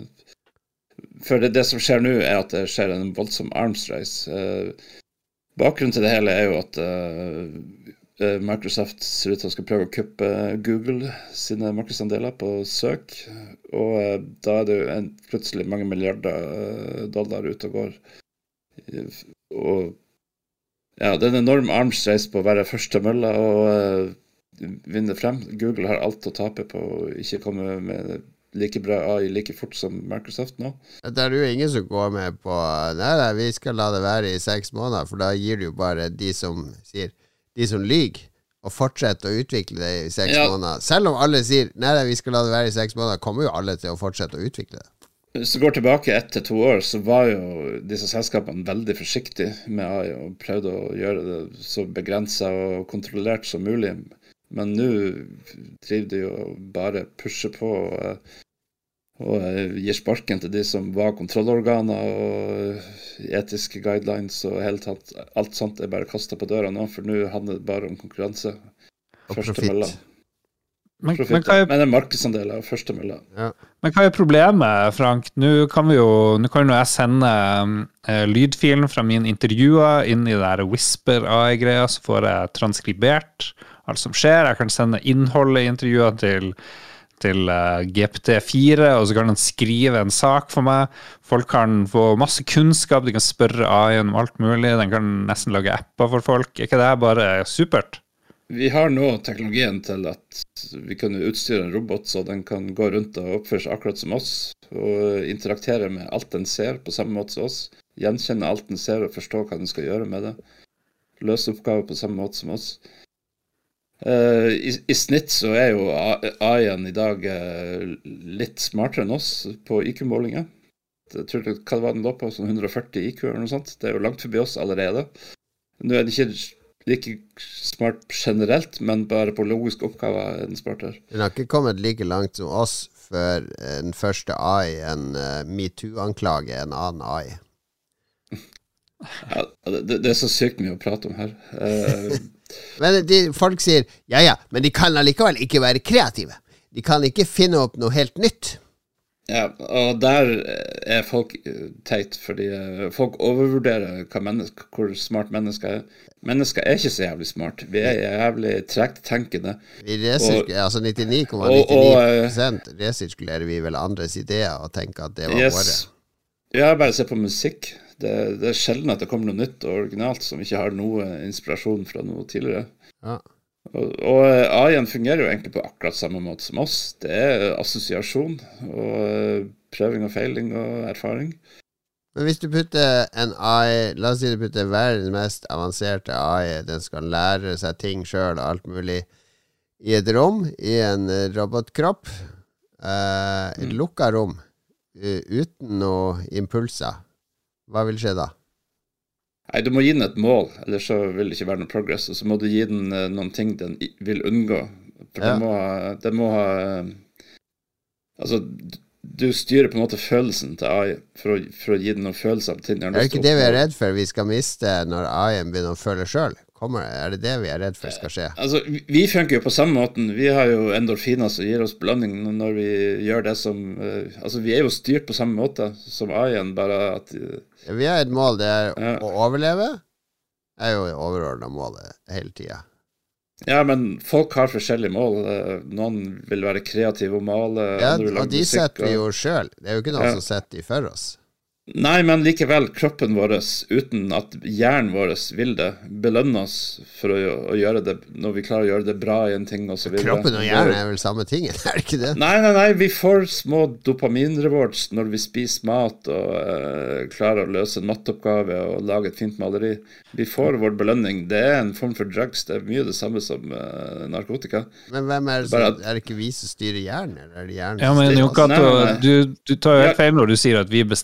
For det som skjer nå at det skjer en voldsom arms race. Bakgrunnen til det hele jo at Microsoft ser ut til å skal prøve å kuppe Google sine markedsandeler på søk, og da det jo plutselig mange milliarder dollar ute og går. Og ja, det en enorm arms race på å være første mølla og vinne frem. Google har alt å tape på å ikke komme med like bra AI like fort som Microsoft nå. Det jo ingen som går med på nei, vi skal la det være i 6 måneder, for da gir det jo bare de som lyger og fortsetter å utvikle det i 6 måneder. Selv om alle sier nei, vi skal la det være i 6 måneder, kommer jo alle til å fortsette å utvikle det. Hvis du går tilbake 1 til 2 år, så var jo disse selskapene veldig forsiktige med AI og prøvde å gjøre det så begrenset og kontrollert som mulig. Men nå driver de jo bare pusher på og gir sparken til de som var kontrollorganer og etiske guidelines og helt tatt. Alt sånt bare kastet på døra nå, for nå handler det bare om konkurranse. Og profitt. Men det markedsandeler og første mølla. Ja. Men hva problemet, Frank? Nå kan jo jeg sende lydfilen fra min intervjuer inn i det der Whisper AI-greia, så får jeg transkribert alt som skjer. Jeg kan sende innholdet i intervjuet til GPT-4, og så kan den skrive en sak for meg. Folk kan få masse kunnskap, de kan spørre AI om alt mulig, den kan nesten lage apper for folk. Ikke det bare supert? Vi har nå teknologien til at vi kan utstyre en robot så den kan gå rundt og oppføre seg akkurat som oss, og interaktere med alt den ser på samme måte som oss, gjenkjenne alt den ser og forstå hva den skal gjøre med det, løse oppgaver på samme måte som oss. I snitt så jo AI-en i dag litt smartere enn oss på IQ-målinger. Jeg tror hva det var den lå på, sånn 140 IQ eller noe sånt. Det jo langt forbi oss allerede. Nå det ikke like smart generelt, men bare på logiske oppgaver den smartere. Den har ikke kommet like langt som oss før den første AI, en MeToo-anklage, en annen AI. Ja, det så sykt mye å prate om her. Men folk sier, men de kan allikevel ikke være kreative. De kan ikke finne opp noe helt nytt. Ja, og der folk teit, fordi folk overvurderer hvor smart mennesker Mennesker ikke så jævlig smart. Vi jævlig tregt tenkende. Vi altså 99,99% resirkulerer vi vel andres ideer og tenker at det var våre. Ja, bare se på musikk. Det sjelden at det kommer noe nytt og originalt som ikke har noe inspirasjon fra noe tidligere. Ja. Og AI-en fungerer jo egentlig på akkurat samme måte som oss. Det assosiasjon og prøving og feiling og erfaring. Men hvis du putter en AI, la oss si du putter verdens mest avanserte AI, den skal lære seg ting selv og alt mulig, i et rom, i en robotkropp, et lukket rom, uten noe impulser, hva vil skje da? Nei, du må gi den et mål, ellers så vil det ikke være noe progress, og så må du gi den noen ting den vil unngå. For den må ha altså, du styrer på en måte følelsen til AI for å gi den noen følelser til den. Det ikke det vi redd for vi skal miste når AI-en begynner å føle selv? Det det vi redd for skal skje? Altså, vi funker jo på samme måten. Vi har jo endorfiner som gir oss belønning når vi gjør det som altså, vi jo styrt på samme måte som AI-en, bare at vi har et mål, det å overleve. Det jo overordnet målet hele tiden. Ja, men folk har forskjellige mål. Noen vil være kreative og male. Ja, og de setter vi jo selv. Det jo ikke noen som setter de for oss. Nei, men likevel, kroppen vår, uten at hjernen vår vil det, belønne oss for å gjøre det, når vi klarer å gjøre det bra i en ting og så videre. Kroppen og hjernen vel samme ting, det ikke det? Nei, vi får små dopaminrewards når vi spiser mat og klarer å løse en matteoppgave og lage et fint maleri. Vi får vår belønning. Det en form for drugs, det mye det samme som narkotika. Men hvem det ikke vi som styrer hjernen, eller det hjernen? Ja, men Jokato, du tar jo helt feil når du sier at vi bestemmer selv.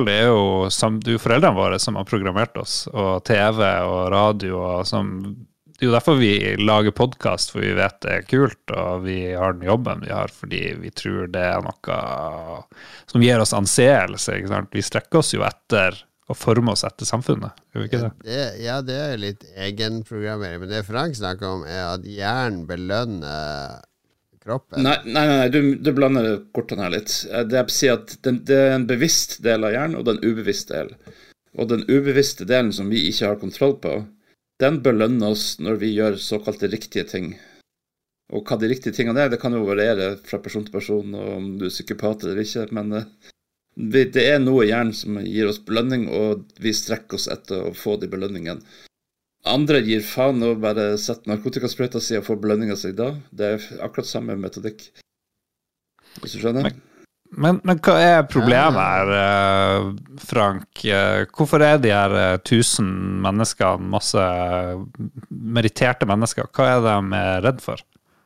det er jo foreldrene våre som har programmert oss, og TV og radio, og det er jo derfor vi lager podcast, for vi vet det er kult, og vi har den jobben vi har, fordi vi tror det er noe som gir oss anseelse, ikke sant? Vi strekker oss jo etter å forme oss etter samfunnet, gjør vi ikke det? Ja, det er litt egenprogrammering, men det Frank snakker om er at hjernen belønner kroppen. Nei, du blander kortene her litt. Det jeg sier at det er en bevisst del av hjernen, og det er en ubevisst del. Og den ubevisste delen som vi ikke har kontroll på, den belønner oss når vi gjør såkalte riktige ting. Og hva de riktige tingene er, det kan jo variere fra person til person, og om du er psykopat eller ikke, men det er noe i hjernen som gir oss belønning, og vi strekker oss etter å få de belønningene. Andre gir faen og bare setter narkotikasprøyta si og får belønninga seg da. Det er akkurat samme metodikk. Hvis du skjønner? Men hva er problemet her, Frank? Hvorfor er de her 1000 menneskene, masse meritterte mennesker, hva er de redd for?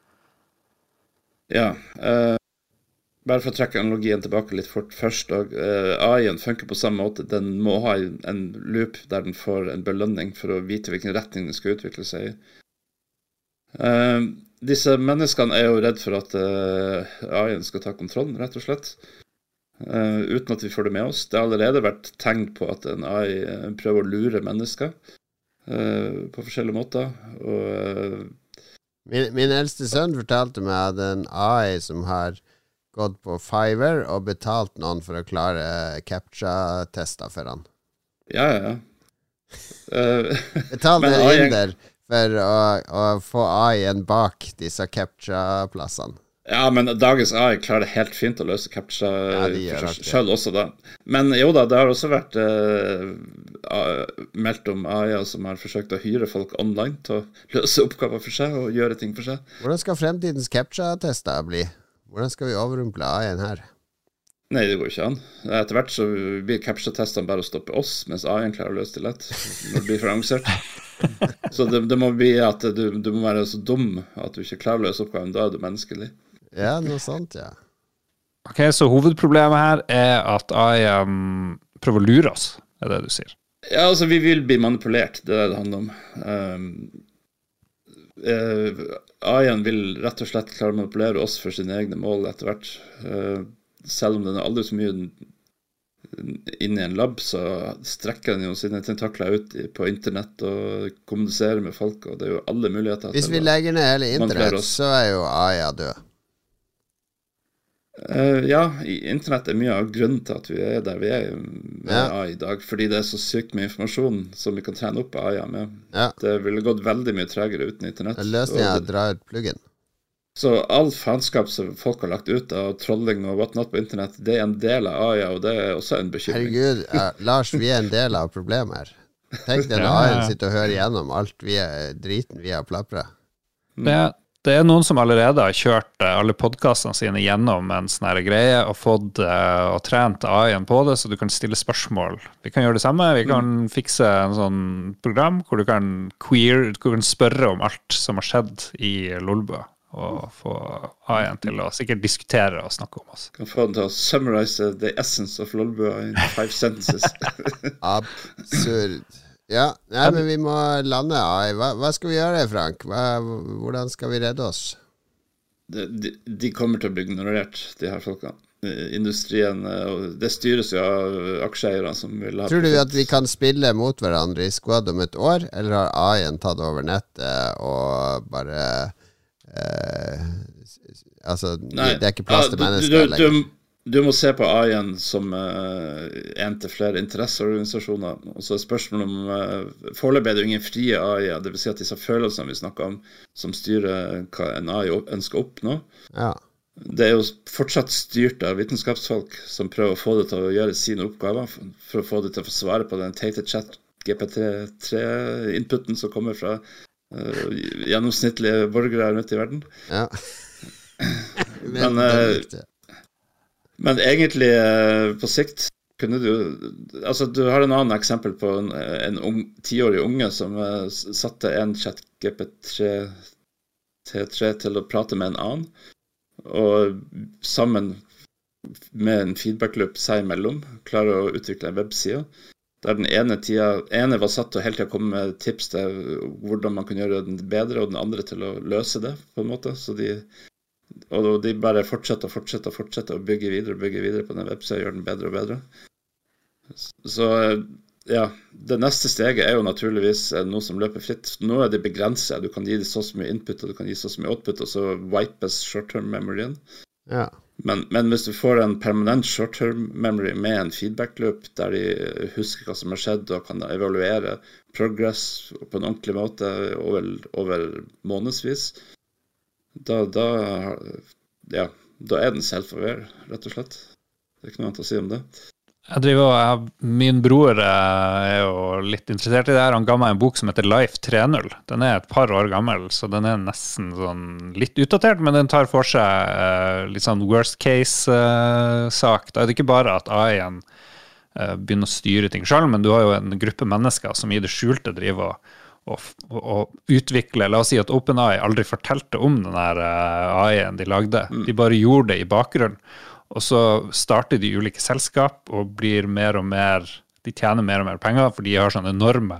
Ja, bare for å trekke analogien tilbake litt fort først, AI-en funker på samme måte. Den må ha en loop der den får en belønning for å vite hvilken retning den skal utvikle seg i. Disse menneskene er jo redd for at AI-en skal ta kontrollen, rett og slett. Uten at vi får det med oss. Det har allerede vært tegn på at en AI prøver å lure mennesker på forskjellige måter. Min eldste sønn fortalte meg at en AI som har gått på Fiverr og betalt noen for å klare CAPTCHA-tester for han. Ja. Betalt en inder for å få AI-en bak disse CAPTCHA-plassene. Ja, men dagens AI klarer det helt fint å løse CAPTCHA selv også da. Men jo da, det har også vært meldt om AI som har forsøkt å hyre folk online til å løse oppgaver for seg og gjøre ting for seg. Hvordan skal fremtidens CAPTCHA-tester bli? Hvordan skal vi overrumple AI-en her? Nei, det går ikke an. Etter hvert så blir CAPTCHA-testene bare å stoppe oss, mens AI-en klarer å løse det lett når det blir for avansert. Så det må bli at du må være så dum at du ikke klarer å løse oppgaven, da er du menneskelig. Ja, noe sånt, ja. Ok, så hovedproblemet her er at AI prøver å lure oss, er det du sier? Ja, altså vi vil bli manipulert, det er det handler om. AI-en vil rett og slett klare å manipulere oss for sine egne mål etter hvert. Selv om den er aldri så mye inne i en lab, så strekker den jo sine tentakler ut på internett og kommuniserer med folk, og det er jo alle muligheter. Hvis vi legger ned hele internett, så er jo AI død. Ja, internett er mye av grunnen til at vi er der vi er med AI i dag, fordi det er så sykt med informasjon som vi kan trene opp AI med. Ja. Det ville gått veldig mye tregere uten internett. Løsningen er å dra ut pluggen. Så all faenskap som folk har lagt ut av trolling og whatnot på internett, det er en del av AI, og det er også en bekymring. Herregud, Lars, vi er en del av problemet her. Tenk deg når AI sitter og hører gjennom alt driten vi har plapret. Det er noen som allerede har kjørt alle podcastene sine gjennom en sånn her greie og fått og trent AI-en på det, så du kan stille spørsmål. Vi kan gjøre det samme. Vi kan fikse en sånn program hvor du kan spørre om alt som har skjedd i Lolbua, og få AI-en til å sikkert diskutere og snakke om oss. Kan få den til å summarize the essence of Lolbua in 5 sentences. Absurd. Ja, men vi må lande AI. Hva skal vi gjøre, Frank? Hvordan skal vi redde oss? De kommer til å bli ignorert, de her folkene. Industrien, det styres jo av aksjeeierne som vil ha... Tror du at vi kan spille mot hverandre i squad om et år, eller har AI-en tatt over nettet og bare... det er ikke plass til mennesker lenger. Du må se på AI-en som en til flere interesseorganisasjoner. Og så er spørsmålet om foreløpig er det jo ingen frie AI, det vil si at disse følelsene vi snakker om, som styrer hva en AI ønsker å oppnå. Ja. Det er jo fortsatt styrt av vitenskapsfolk som prøver å få det til å gjøre sine oppgaver, for å få det til å få svare på den teite chat GPT-3-inputen som kommer fra gjennomsnittlige borgere her ute i verden. Ja. Men egentlig på sikt kunne du har en annen eksempel på en 10-årig unge som satte en chat GPT-3 til å prate med en annen, og sammen med en feedback-loop seg imellom klarer å utvikle en webside, der den ene var satt til å hele tiden komme med tips til hvordan man kunne gjøre den bedre, og den andre til å løse det, på en måte. Så de bare fortsetter å bygge videre på den websiden, gjør den bedre og bedre. Så ja, det neste steget jo naturligvis noe som løper fritt. Nå det begrenset. Du kan gi det så mye input, og du kan gi så mye output, og så wipes short-term memoryen. Ja. Men hvis du får en permanent short-term memory med en feedback-loop, der de husker hva som har skjedd, og kan evaluere progress på en ordentlig måte over månedsvis, da den self-aware, rett og slett. Det ikke noe annet å si om det. Min bror jo litt interessert i det her. Han ga meg en bok som heter Life 3.0. Den et par år gammel, så den nesten sånn litt utdatert, men den tar for seg litt sånn worst case-sak. Da det ikke bare at AI-en begynner å styre ting selv, men du har jo en gruppe mennesker som i det skjulte driver og utvikle. La oss si at OpenAI aldri fortalte om den her AI-en de lagde. De bare gjorde det i bakgrunnen. Og så starter de ulike selskap og blir mer og mer, de tjener mer og mer penger, for de har sånne enorme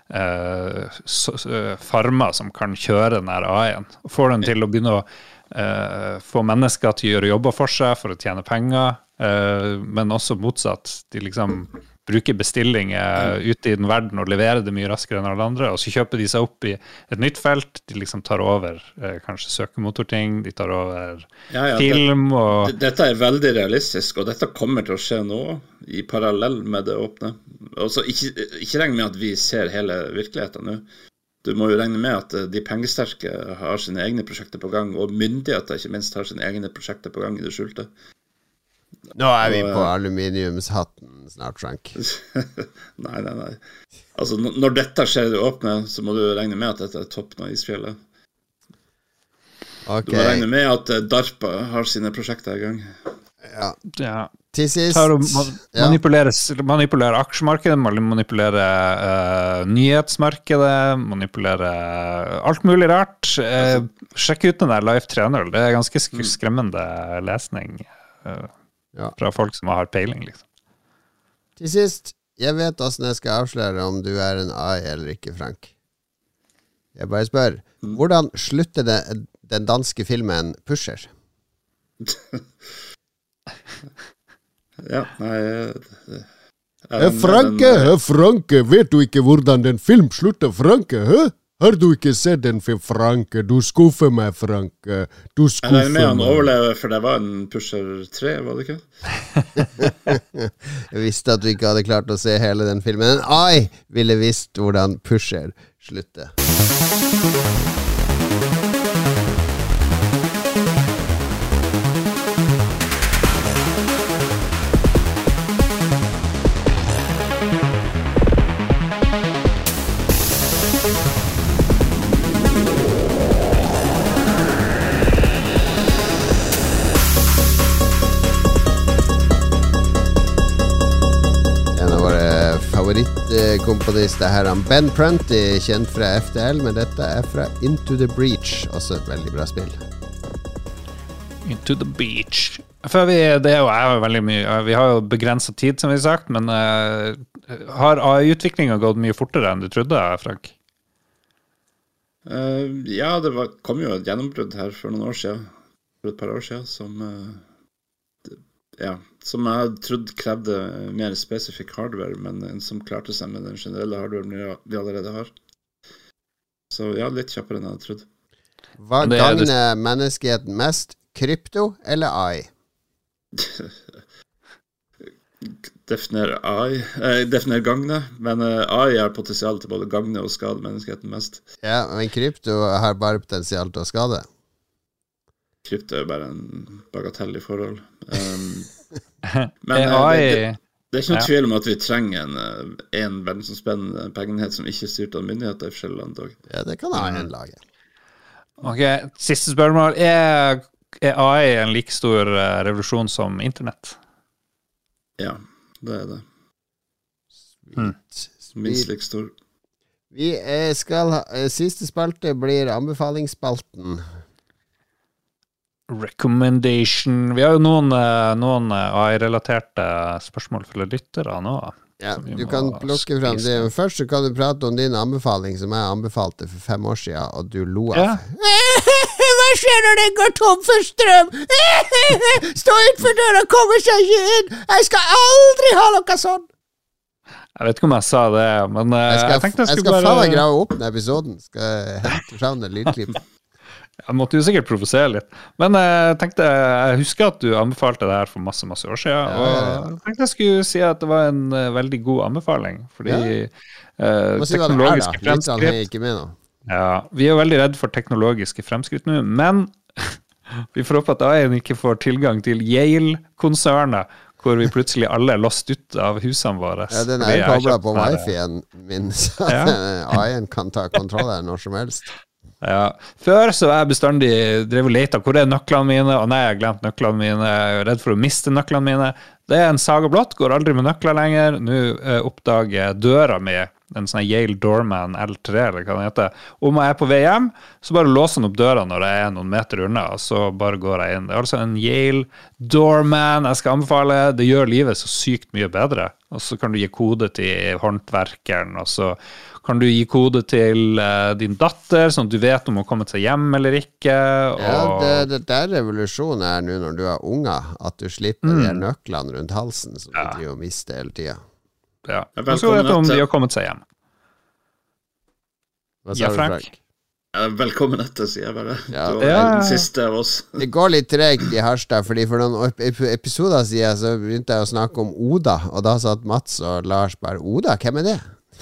farmer som kan kjøre den her AI-en. Og får den til å begynne å få mennesker til å gjøre jobber for seg, for å tjene penger, men også motsatt. De liksom bruker bestillinger ute i den verden og leverer det mye raskere enn alle andre, og så kjøper de seg opp i et nytt felt. De liksom tar over kanskje søkemotorting, de tar over film. Dette veldig realistisk, og dette kommer til å skje nå, i parallell med det åpne. Altså, ikke regne med at vi ser hele virkeligheten nå. Du må jo regne med at de pengesterke har sine egne prosjekter på gang, og myndigheter ikke minst har sine egne prosjekter på gang i det skjulte. Nå vi på aluminiumshatten snart, Frank. Nei. Altså, når dette skjer i det åpne, så må du regne med at dette toppen av isfjellet. Okay. Du må regne med at DARPA har sine prosjekter i gang. Ja. Til sist manipulere aksjemarkedet, manipulere nyhetsmarkedet, manipulere alt mulig rart. Sjekk ut den der Life 3.0. Det ganske skremmende lesning fra folk som har peiling, liksom. Til sist, jeg vet hvordan jeg skal avsløre om du en AI eller ikke, Frank. Jeg bare spør, hvordan slutter den danske filmen Pusher? Franke, vet du ikke hvordan den film slutter, Franke? Har du ikke sett den film, Franke? Du skuffer meg, Franke. Du skuffer meg. Jeg med han overlever, for det var en Pusher 3, var det ikke? Jeg visste at du ikke hadde klart å se hele den filmen. Men ville visst hvordan Pusher slutter. Favorittkomponister her, Ben Prunty, kjent fra FTL, men dette fra Into the Breach, også et veldig bra spill. Into the Breach. For det jo veldig mye, vi har jo begrenset tid, som vi har sagt, men har AI-utviklingen gått mye fortere enn du trodde, Frank? Ja, det kom jo et gjennombrudd her for noen år siden, for et par år siden, som jeg trodde krevde mer spesifikk hardware, men som klarte seg med den generelle hardwaren vi allerede har. Så ja, litt kjappere enn jeg trodde. Hva gagner menneskeheten mest? Krypto eller AI? Definer gagne, men AI har potensial til både gagne og skade menneskeheten mest. Ja, men krypto har bare potensial til å skade. Krypto bare en bagatell i forhold. Men det er ikke noen tvil om at vi trenger en verdensomspennende pengenhet som ikke er styrt av myndigheter i forskjellige land også. Ja, det kan ha en lage. Ok, siste spørsmål. Er AI en like stor revolusjon som internett? Ja, det det. Minst like stor. Vi skal ha, siste spalte blir anbefalingsspalten. recommendation. Vi har jo noen AI-relaterte spørsmål fra lyttere nå. Ja, du kan plukke frem det. Men først så kan du prate om din anbefaling, som jeg anbefalte for 5 år siden, og du lo av. Ja. Hva skjer når det går tom for strøm? Stå utenfor døra, kommer seg ikke inn! Jeg skal aldri ha noe sånn! Jeg vet ikke om jeg sa det, men jeg tenkte jeg skulle bare... faen meg grave opp den episoden. Skal jeg hente frem den lydklippen. Jeg måtte jo sikkert provosere litt. Men jeg husker at du anbefalte det her for masse år siden, og jeg tenkte jeg skulle si at det var en veldig god anbefaling, fordi teknologiske fremskritt... Ja, vi er jo veldig redd for teknologiske fremskritt nå, men vi får håpe at AI ikke får tilgang til Yale-konsernet, hvor vi plutselig alle er låst ut av husene våre. Ja, den er jo koblet på wifi-en min, så AI-en kan ta kontroll her når som helst. Ja, før så er jeg bestandig drevet og letet, hvor er nøklene mine? Og nei, jeg har glemt nøklene mine, jeg er redd for å miste nøklene mine. Det er en saga blått, går aldri med nøkler lenger. Nå oppdager døra mi, en sånn Yale Doorman L3, eller hva den heter. Om jeg er på vei hjem, så bare låser den opp døra når jeg er noen meter unna, og så bare går jeg inn. Det er altså en Yale Doorman jeg skal anbefale. Det gjør livet så sykt mye bedre. Og så kan du gi kode til håndverkeren, og så kan du gi kode til din datter, sånn at du vet om hun har kommet seg hjem eller ikke. Og... Ja, det der revolusjonen er nå når du har unger, at du slipper de nøklene rundt halsen som du driver og mister hele tiden. Ja, og så vet du om de har kommet seg hjem. Hva sa du, Frank? Velkommen etter, sier jeg bare. Du var den siste av oss. Det går litt tregt i Harstad, fordi for noen episoder siden så begynte jeg å snakke om Oda, og da satt Mats og Lars bare, Oda, hvem er det?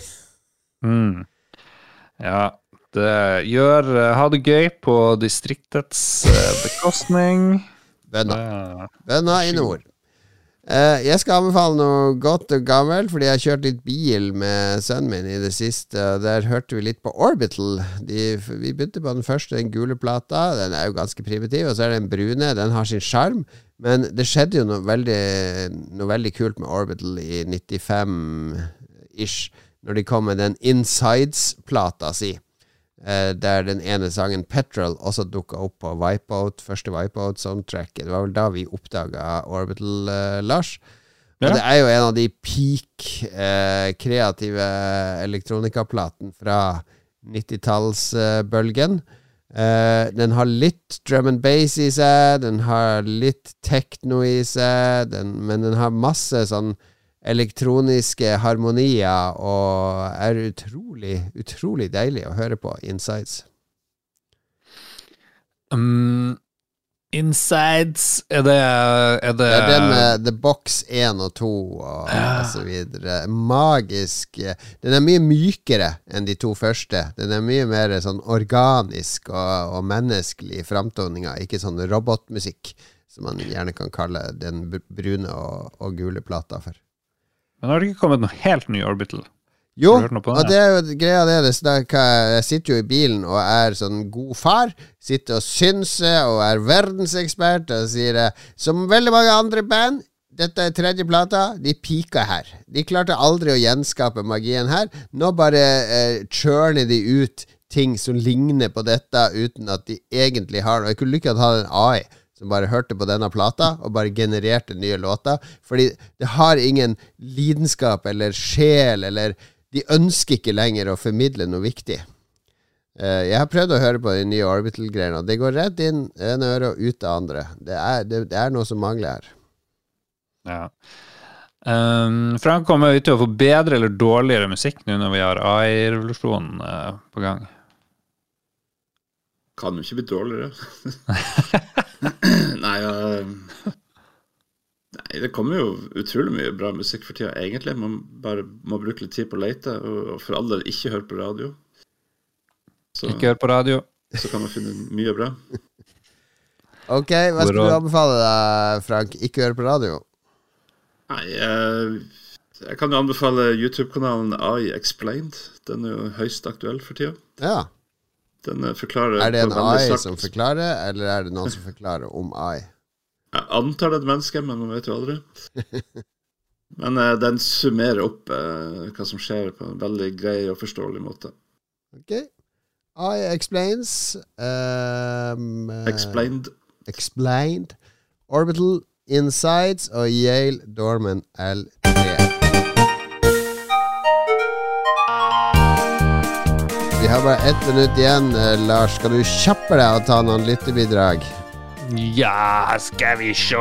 Ja, det gjør ha det gøy på distriktets bekostning. Bønna i nord. Jeg skal anbefale noe godt og gammelt, fordi jeg har kjørt litt bil med sønnen min i det siste. Der hørte vi litt på Orbital. Vi begynte på den første, den gule plata. Den er jo ganske primitiv, og så er det den brune. Den har sin skjerm, men det skjedde jo noe veldig kult med Orbital i 95-ish, når de kom med den Insides-plata si, der den ene sangen Petrol også dukket opp på Wipeout, første Wipeout-soundtracket. Det var vel da vi oppdaget Orbital, Lars. Og det er jo en av de peak kreative elektronikaplaten fra 90-tallsbølgen. Den har litt drum and bass i seg, den har litt techno i seg, men den har masse sånn elektroniske harmonier og er utrolig deilig å høre på. Insides. Insides er det den med The Box 1 og 2 og så videre. Magisk. Den er mye mykere enn de to første. Den er mye mer sånn organisk og menneskelig i framtoninga, ikke sånn robotmusikk som man gjerne kan kalle den brune og gule plata for. Men har det ikke kommet noe helt ny Orbital? Jo, og det er jo greia det. Jeg sitter jo i bilen og er sånn god far, sitter og synser og er verdensekspert og sier som veldig mange andre band, dette er tredje plata, de pika her. De klarte aldri å gjenskape magien her. Nå bare churner de ut ting som ligner på dette uten at de egentlig har det. Jeg kunne like godt ha en AI som bare hørte på denne plata og bare genererte nye låter, fordi det har ingen lidenskap eller sjel, eller de ønsker ikke lenger å formidle noe viktig. Jeg har prøvd å høre på de nye Orbital-greiene, og det går rett inn en øre og ut av andre. Det er noe som mangler her. Ja. Frank, kommer vi til å få bedre eller dårligere musikk nå når vi har AI-revolusjonen på gang? Kan jo ikke bli dårligere. Nei, det kommer jo utrolig mye bra musikk for tida, egentlig. Man bare må bruke litt tid på å lete, og for alle ikke høre på radio. Ikke høre på radio. Så kan man finne mye bra. Ok, hva skal du anbefale deg, Frank? Ikke høre på radio? Nei, jeg kan jo anbefale YouTube-kanalen AI Explained. Den er jo høyst aktuell for tida. Ja. Den forklarer... Er det en AI som forklarer, eller er det noen som forklarer om AI? Jeg antar det er et menneske, men man vet jo aldri. Men den summerer opp hva som skjer på en veldig grei og forståelig måte. Ok. AI Explains. Explained. Explained, Orbital Insights og Yale Dorman L3. Vi har bare 1 minutt igjen, Lars. Skal du kjappe deg og ta noen lyttebidrag? Ja, skal vi se.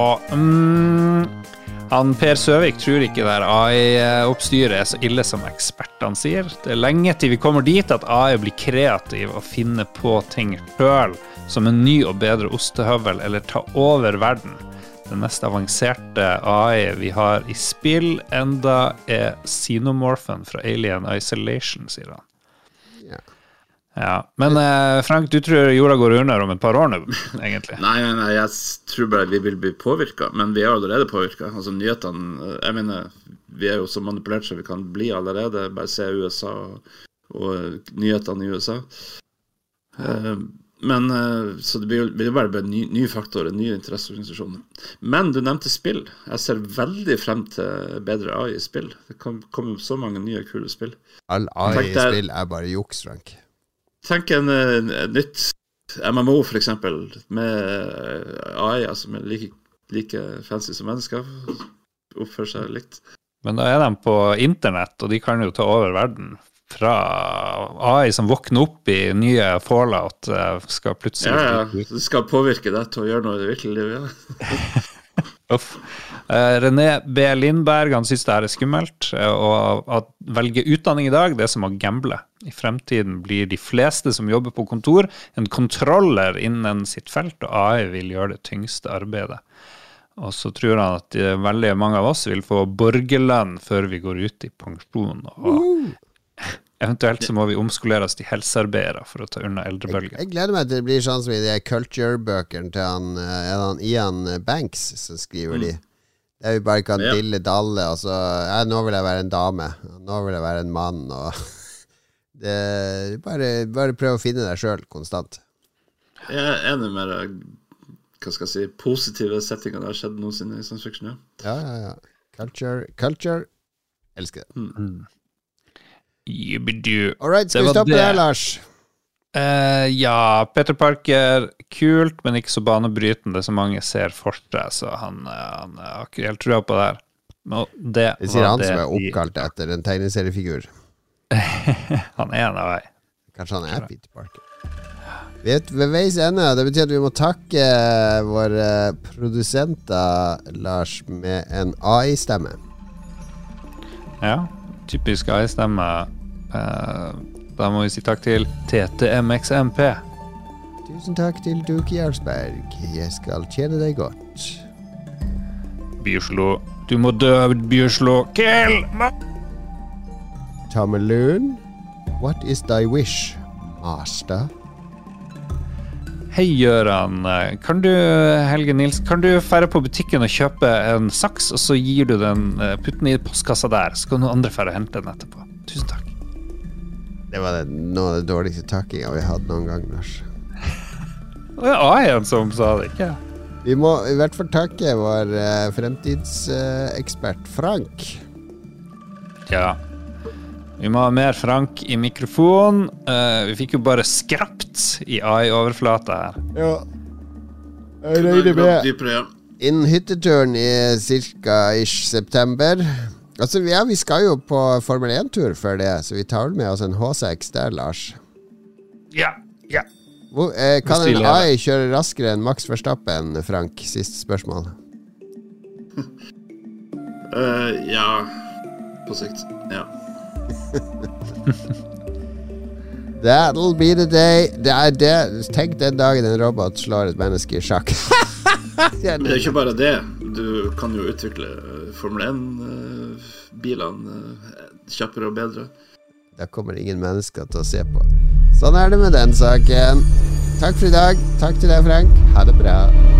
Han Per Søvik tror ikke det AI-oppstyret er så ille som ekspertene sier. Det er lenge til vi kommer dit at AI blir kreativ og finner på ting selv, som en ny og bedre ostehøvel eller ta over verden. Det mest avanserte AI vi har i spill enda er Xenomorphen fra Alien Isolation, sier han. Ja, men Frank, du tror jorda går under om et par år nå, egentlig? Nei, jeg tror bare vi vil bli påvirket, men vi er allerede påvirket. Altså nyhetene, jeg mener, vi er jo så manipulert så vi kan bli allerede, bare se USA og nyhetene i USA. Men så det vil bare nye faktorer, nye interesseorganisasjoner. Men du nevnte spill. Jeg ser veldig frem til bedre AI i spill. Det kommer så mange nye kule spill. All AI i spill er bare juks, Frank. Tenk en nytt MMO for eksempel, med AI, altså med like fancy som mennesker, oppfører seg likt. Men da er de på internett, og de kan jo ta over verden. Fra AI som våkner opp i nye Fallout, skal plutselig... Ja, det skal påvirke deg til å gjøre noe i det virkelige livet, ja. Uff. René B. Lindberg, han synes det her er skummelt, og at velge utdanning i dag, det er som å gamble. I fremtiden blir de fleste som jobber på kontor en kontroller innen sitt felt, og AI vil gjøre det tyngste arbeidet. Og så tror han at veldig mange av oss vil få borgerlønn før vi går ut i pensjon, og eventuelt så må vi omskolere oss til helsearbeidere for å ta unna eldrebølgen. Jeg gleder meg til det blir sånn som i de culture-bøkene til han Ian Banks som skriver de. Der vi bare kan dille-dalle, og så, nå vil jeg være en dame, nå vil jeg være en mann, og det, bare prøv å finne deg selv konstant. Jeg er enig med deg, hva skal jeg si, positive settinger der har skjedd noensinne i science fiction, ja. Culture, elsker det. Alright, skal vi stoppe der, Lars? Ja, Peter Parker, kult, men ikke så banebrytende som mange ser for seg, så han har ikke helt trua på det her. Det sier han som er oppkalt etter en tegneseriefigur. Han er en av vei. Kanskje han er Peter Parker. Ved veis ende, det betyr at vi må takke våre produsenter, Lars, med en AI-stemme. Ja, typisk AI-stemme. Da må vi si takk til TTMXMP. Tusen takk til Duki Jarlsberg. Jeg skal tjene deg godt. Bjørslo, du må dø, Bjørslo. Kill! Tommelun, what is thy wish, master? Hei, Jøran. Kan du, Helge Nils, kan du fære på butikken og kjøpe en saks, og så gir du den, putten i postkassa der, så kan noen andre fære og hente den etterpå. Tusen takk. Det var noe av det dårligste takkinga vi hadde noen gang, Lars. Det er AI-en som sa det, ikke? Vi må i hvert fall takke vår fremtidsekspert Frank. Ja. Vi må ha mer Frank i mikrofon. Vi fikk jo bare skrapt i AI-overflata her. Ja. Jeg regner med innen hytteturen i cirka-ish september. Altså, ja, vi skal jo på Formel 1-tur før det, så vi tar vel med oss en H6 der, Lars. Ja. Kan en AI kjøre raskere enn Max Verstappen, Frank? Siste spørsmål. Ja, på sikt, ja. That'll be the day. Tenk den dagen en robot slår et menneske i sjakk. Men det er ikke bare det. Du kan jo utvikle Formel 1-bilene kjappere og bedre. Da kommer ingen mennesker til å se på. Sånn er det med den saken. Takk for i dag. Takk til deg, Frank. Ha det bra.